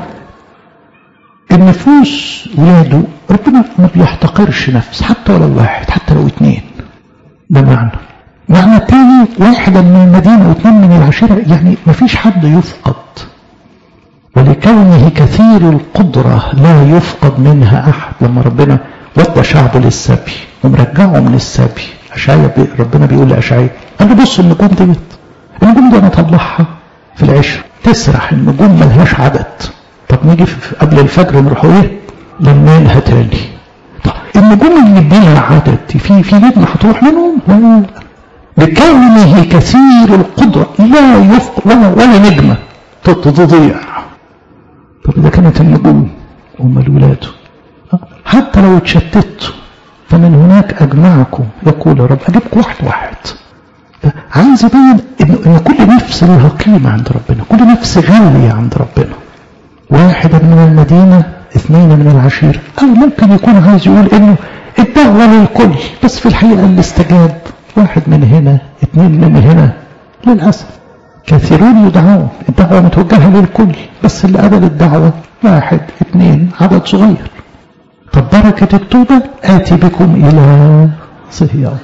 النفوس ولاده ربنا ما بيحتقرش نفس، حتى ولو واحد، حتى لو اثنين. ده معنى. معنى تاني واحدا من المدينة واثنين من العشيرة، يعني ما فيش حد يفقد، ولكونه كثير القدرة لا يفقد منها أحد. لما ربنا ودى شعبه للسبي ومرجعه من السبي، أشعياء بي ربنا بيقول لأشعياء قال له بص النجوم ديت، النجوم دي أنا أطلعها في العشر تسرح، النجوم ملهاش عدد. طب نيجي قبل الفجر نروح ايه؟ لمينها تاني. طب النجوم اللي بيها عدد في في نجم هتروح منهم؟ لا، لكونه كثير القدرة لا يفقد ولا, ولا نجمة تضيع. طب إذا كانت النجوم هم الولاد حتى لو اتشتتوا فمن هناك أجمعكم يقول الرب، أجيبكم واحد واحد. عايز يبين إن كل نفس لها قيمة عند ربنا، كل نفس غالية عند ربنا. واحدا من المدينة اثنين من العشيرة. أو ممكن يكون عايز يقول إنه الدعوة للكل، بس في الحقيقة اللي استجاب واحد من هنا اثنين من هنا. للأسف كثيرون يدعون، الدعوة متوجهة للكل، بس اللي قبل الدعوة واحد اثنين، عدد صغير. طب بركة التوبة آتي بكم إلى صهيون.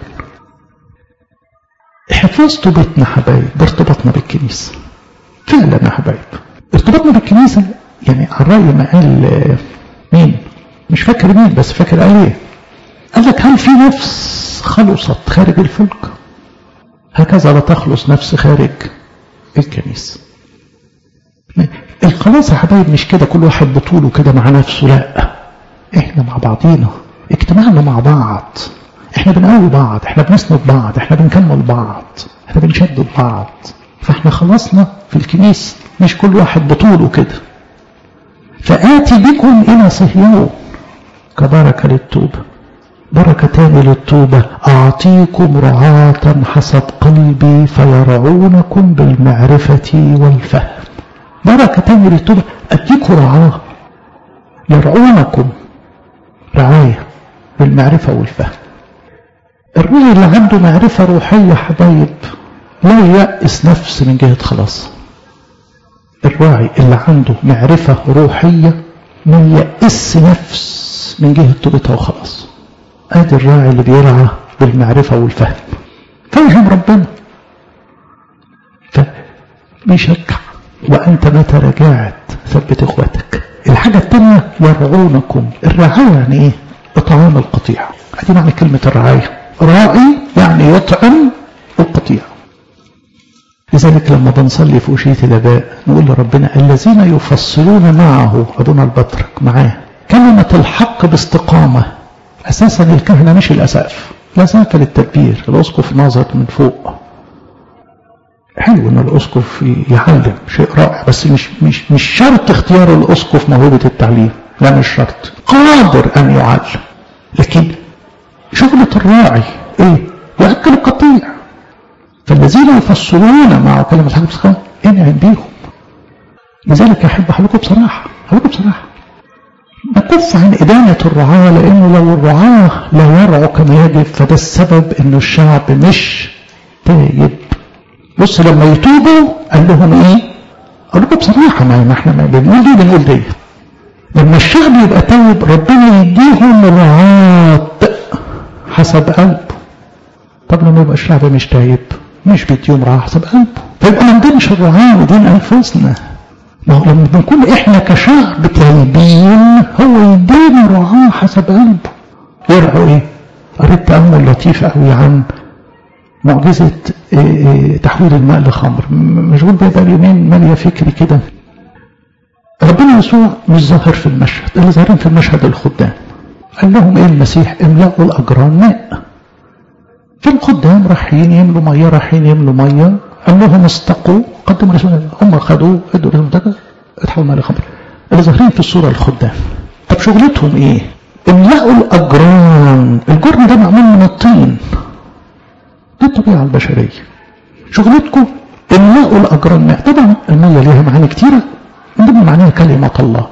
حفظ توبتنا حبايب بارتباطنا بالكنيسة. فعلا يا حبايب ارتباطنا بالكنيسة، يعني على رأي ما قال مين مش فاكر مين، بس فاكر قال ايه؟ قال لك هل في نفس خلصت خارج الفلك؟ هكذا لا تخلص نفس خارج الكنيسة. الخلاص يا حبايب مش كده كل واحد بطوله كده مع نفسه، لا، احنا مع بعضينا، اجتماعنا مع بعض، احنا بنقوي بعض، احنا بنسند بعض، احنا بنكمل بعض، احنا بنشدد بعض. فاحنا خلصنا في الكنيسة، مش كل واحد بطوله كده. فآتي بكم إلى صهيون كبركة للتوبة. بركة تاني للتوبة، أعطيكم رعاة حسب قلبي فيرعونكم بالمعرفة والفهم. بركة تاني للتوبة، أديكم رعاة يرعونكم رعاية بالمعرفة والفهم. الراعي اللي عنده معرفة روحية حبايب لا ييأس نفس من جهة خلاص. الراعي اللي عنده معرفة روحية ما ييأس نفس من جهة توبتها وخلاص. ادي الراعي اللي بيرعى بالمعرفة والفهم، فاهم ربنا بيشجع. وأنت متى رجعت ثبت إخواتك. الحاجة الثانية يرعونكم. الرعاية يعني إيه؟ إطعام القطيع. هذه معنى كلمة الرعاية. راعي يعني يطعم القطيع. لذلك لما بنصلي في أشية الآباء نقول لربنا الذين يفصلون معه أبونا البطرك معاه كلمة الحق باستقامة. أساسا الكهنة مش الأسقف، لا سقف للتدبير، الأسقف ناظر من فوق. حلو ان الاسقف يعلم، شيء رائع، بس مش مش مش شرط اختيار الاسقف موهبه التعليم، لا مش شرط، قادر ان يعلم، لكن شغله الراعي ايه؟ ياكل القطيع. فالذين يفصلون مع كلمه الحق باستقامه انعم بيهم. لذلك احب احلكم بصراحه، احلكم بصراحه نكف عن إدانة الرعاة، لأنه لو الرعاة لا يرعوا كما يجب فده السبب إنه الشعب مش تايب. بص لما يتوبوا قال لهم ايه؟ قال لكم بصراحه ما احنا ما بنقول دي بنقول دي. لما الشعب يبقى تايب ربنا يديهم رعاة حسب قلبه. طب لما يبقى الشعب مش تايب مش بيديهم رعاة حسب قلبه، فيبقى ما عندناش الرعاة ودين انفسنا. ما هو لما بنكون احنا كشعب تايبين هو يدينا رعاة حسب قلبه. يرعوا ايه؟ قريت تأمل لطيف قوي عن معجزة تحويل الماء لخمر، مشغول بيها بقى يومين مالية فكري كده. ربنا يسوع مش ظاهر في المشهد، اللي ظاهرين في المشهد الخدام. قال لهم ايه المسيح؟ املأوا الأجران ماء. في الخدام رايحين يملوا مية، رايحين يملوا مية، قال لهم استقوا، قدموا رسول الله، هم خدوه ادوا لهم ده اتحول الماء لخمر. اللي ظاهرين في الصورة الخدام. طب شغلتهم ايه؟ املأوا الأجران. الجرن ده معمول من الطين، دي الطبيعة البشرية. شغلتكم املأوا الأجران ماء. طبعا المية ليها معاني كتيرة، من ضمن معانيها كلمة الله.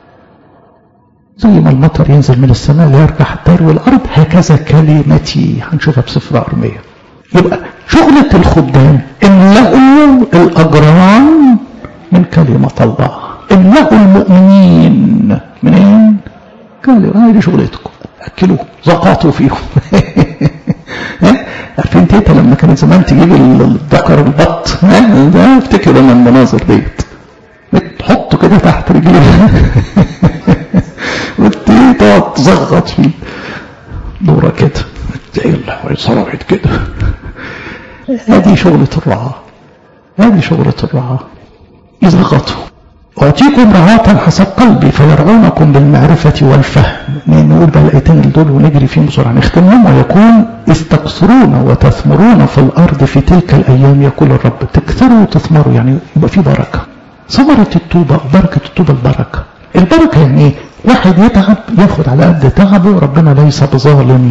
زي ما المطر ينزل من السماء ليرجع حتى يروي الأرض، هكذا كلمتي، هنشوفها بسفر أرمية. يبقى شغلة الخدام املأوا الأجران من كلمة الله. املأوا المؤمنين منين؟ كلمة. دي شغلتكم، أكلوه زقاطوا فيهم. عارفين تيتا لما كانت زمان تجيب الذكر البط ده، افتكر انا المناظر ديت، تحطه كده تحت رجليه والتيتا تزغط فيه دورة كده زي صرعت كده. هذه شغلة الرعاة، هذه شغلة الرعاة. يزغطوا. أعطيكم رعاة حسب قلبي فيرعونكم بالمعرفة والفهم. نقول بقى الآيتين دول ونجري فيهم بسرعة نختمهم. ويكون إذ تكثرون وتثمرون في الأرض في تلك الأيام يقول الرب. تكثروا وتثمروا يعني يبقى في بركة. ثمرة التوبة، بركة التوبة البركة. البركة يعني إيه؟ واحد يتعب ياخد على قد تعبه، ربنا ليس بظالم.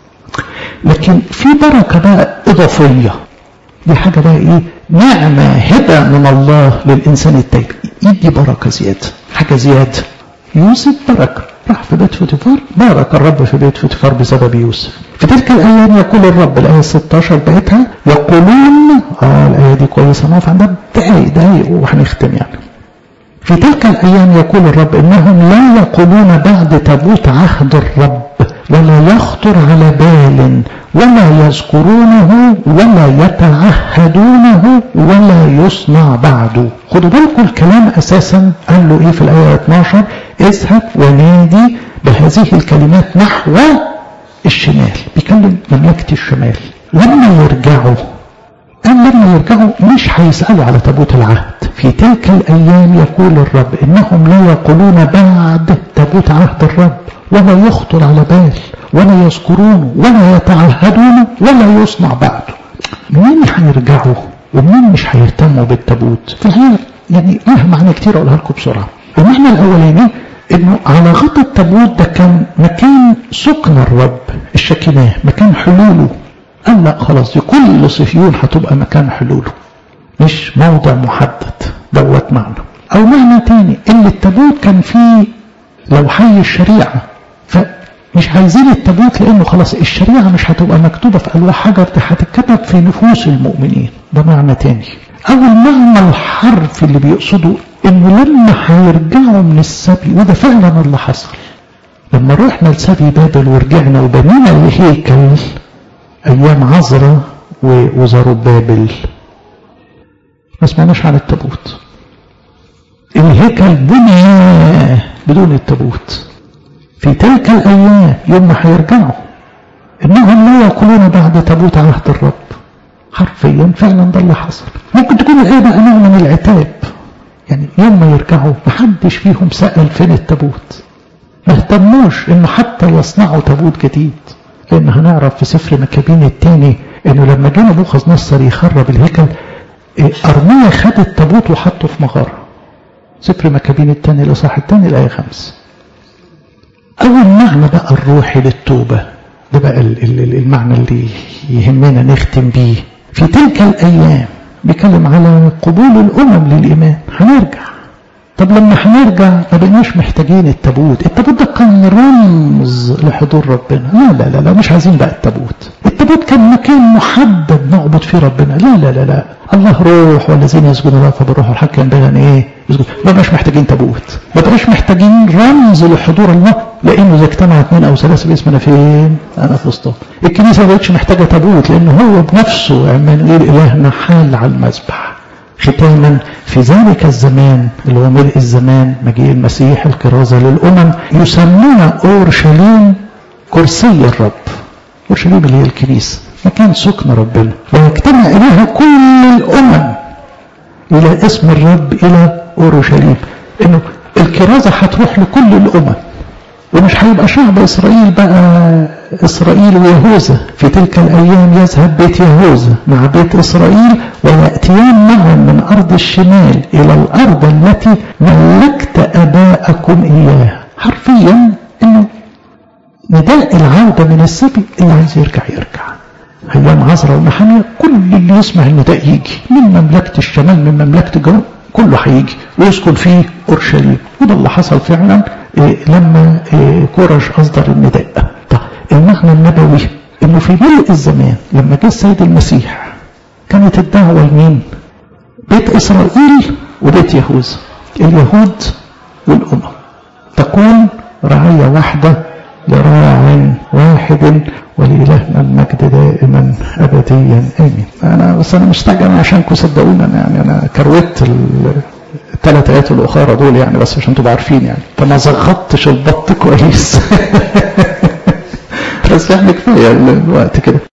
لكن في بركة بقى إضافية، دي حاجة بقى إيه؟ نعمة هبة من الله للإنسان التايب، يدي بركة زيادة، حاجة زيادة. يوسف بركة، راح في بيت فوتيفار، بارك الرب في بيت فوتيفار بسبب يوسف. في تلك الأيام يقول الرب، الآية ستة عشر بقيتها يقولون، آه الآية دي كويسة، نقف عندها دقايق دقايق وهنختم يعني. في تلك الأيام يقول الرب إنهم لا يقولون بعد تابوت عهد الرب، ولا يخطر على بال، ولا يذكرونه، ولا يتعهدونه، ولا يصنع بعده. خدوا بالكم الكلام أساسا قال له إيه في الآية اثناشر؟ اذهب ونادي بهذه الكلمات نحو الشمال. بيكلم مملكة الشمال. لما يرجعوا، قال لما يرجعوا مش هيسألوا على تابوت العهد. في تلك الأيام يقول الرب إنهم لا يقولون بعد تابوت عهد الرب، ولا يخطر على بال، ولا يذكرونه، ولا يتعهدونه، ولا يصنع بعده. منين هيرجعوا ومنين مش هيهتموا بالتابوت؟ فهي يعني لها معنى كتير أقولها لكم بسرعة. المعنى الأولاني إنه على غطاء التابوت ده كان مكان سكن الرب، الشكناه، مكان حلوله. قال لا خلاص دي كل صهيون هتبقى مكان حلوله، مش موضع محدد. دوت معنى. أو معنى تاني إن التابوت كان فيه لو حي الشريعة، فمش عايزين التابوت لأنه خلاص الشريعة مش هتبقى مكتوبة في ألواح حجر، دي هتتكتب في نفوس المؤمنين. ده معنى تاني. أو المعنى الحرفي اللي بيقصده إنه لما هيرجعوا من السبي، وده فعلا اللي حصل، لما رحنا لسبي بابل ورجعنا وبنينا الهيكل أيام عزرا وزربابل، ما سمعناش عن التابوت. الهيكل بني بدون التابوت. في تلك الأيام يوم ما هيرجعوا إنهم لا يقولون بعد تابوت عهد الرب. حرفيا فعلا ده اللي حصل. ممكن تكون الآية بقى نوع من العتاب، يعني يوم ما يرجعوا محدش فيهم سأل فين التابوت، ما اهتموش إنه حتى يصنعوا تابوت جديد. لأن هنعرف في سفر مكابين الثاني إنه لما جه نبوخذ نصر يخرب الهيكل، أرميا خد التابوت وحطه في مغارة. سفر مكابين الثاني الإصحاح الثاني الآية خمسة. أول معنى بقى الروحي للتوبة، ده بقى المعنى اللي يهمنا نختم بيه. في تلك الأيام بيكلم على قبول الأمم للإيمان. هنرجع. طب لما هنرجع ما بقيناش محتاجين التابوت. التابوت ده كان رمز لحضور ربنا. لا لا لا, لا مش عايزين بقى التابوت. التابوت كان مكان محدد نعبد فيه ربنا. لا لا لا لا الله روح والذين يسجدون له فبالروح والحق ينبغي ان ايه يسجد. ما بقاش محتاجين تابوت، ما بقاش محتاجين رمز لحضور الله، لانه اذا اجتمع اثنين او ثلاثه باسمنا فين؟ انا في وسطهم. الكنيسه ما بقتش محتاجه تابوت، لانه هو بنفسه عمانوئيل الهنا حال على المذبح. ختاما في ذلك الزمان اللي هو ملء الزمان مجيء المسيح الكرازه للامم، يسمون اورشليم كرسي الرب. اورشليم اللي هي الكنيسه، مكان سكن ربنا، ويجتمع اليها كل الامم الى اسم الرب الى اورشليم. انه الكرازه هتروح لكل الامم، ومش هيبقى شعب اسرائيل بقى اسرائيل ويهوذا. في تلك الايام يذهب بيت يهوذا مع بيت اسرائيل وياتيان معا من ارض الشمال الى الارض التي ملكت اباءكم اياها. حرفيا انه نداء العودة من السبي، اللي عايز يرجع يرجع. ايام عزرا ونحمية كل اللي يسمع النداء يجي من مملكة الشمال من مملكة الجنوب، كله هيجي ويسكن فيه اورشليم. وده اللي حصل فعلا إيه لما إيه كورش اصدر النداء. طب المعنى النبوي انه في ملء الزمان لما جه السيد المسيح كانت الدعوة لمين؟ بيت اسرائيل وبيت يهوذا، اليهود والامم، تكون رعية واحدة لراع واحد ولإلهنا المجد دائما أبديا آمين. أنا بس أنا مستعجل عشانكم صدقونا، يعني أنا كروت الثلاث آيات الأخرى دول يعني بس عشان تبقوا عارفين يعني، فما زغطتش البط كويس بس يعني كفاية الوقت كده.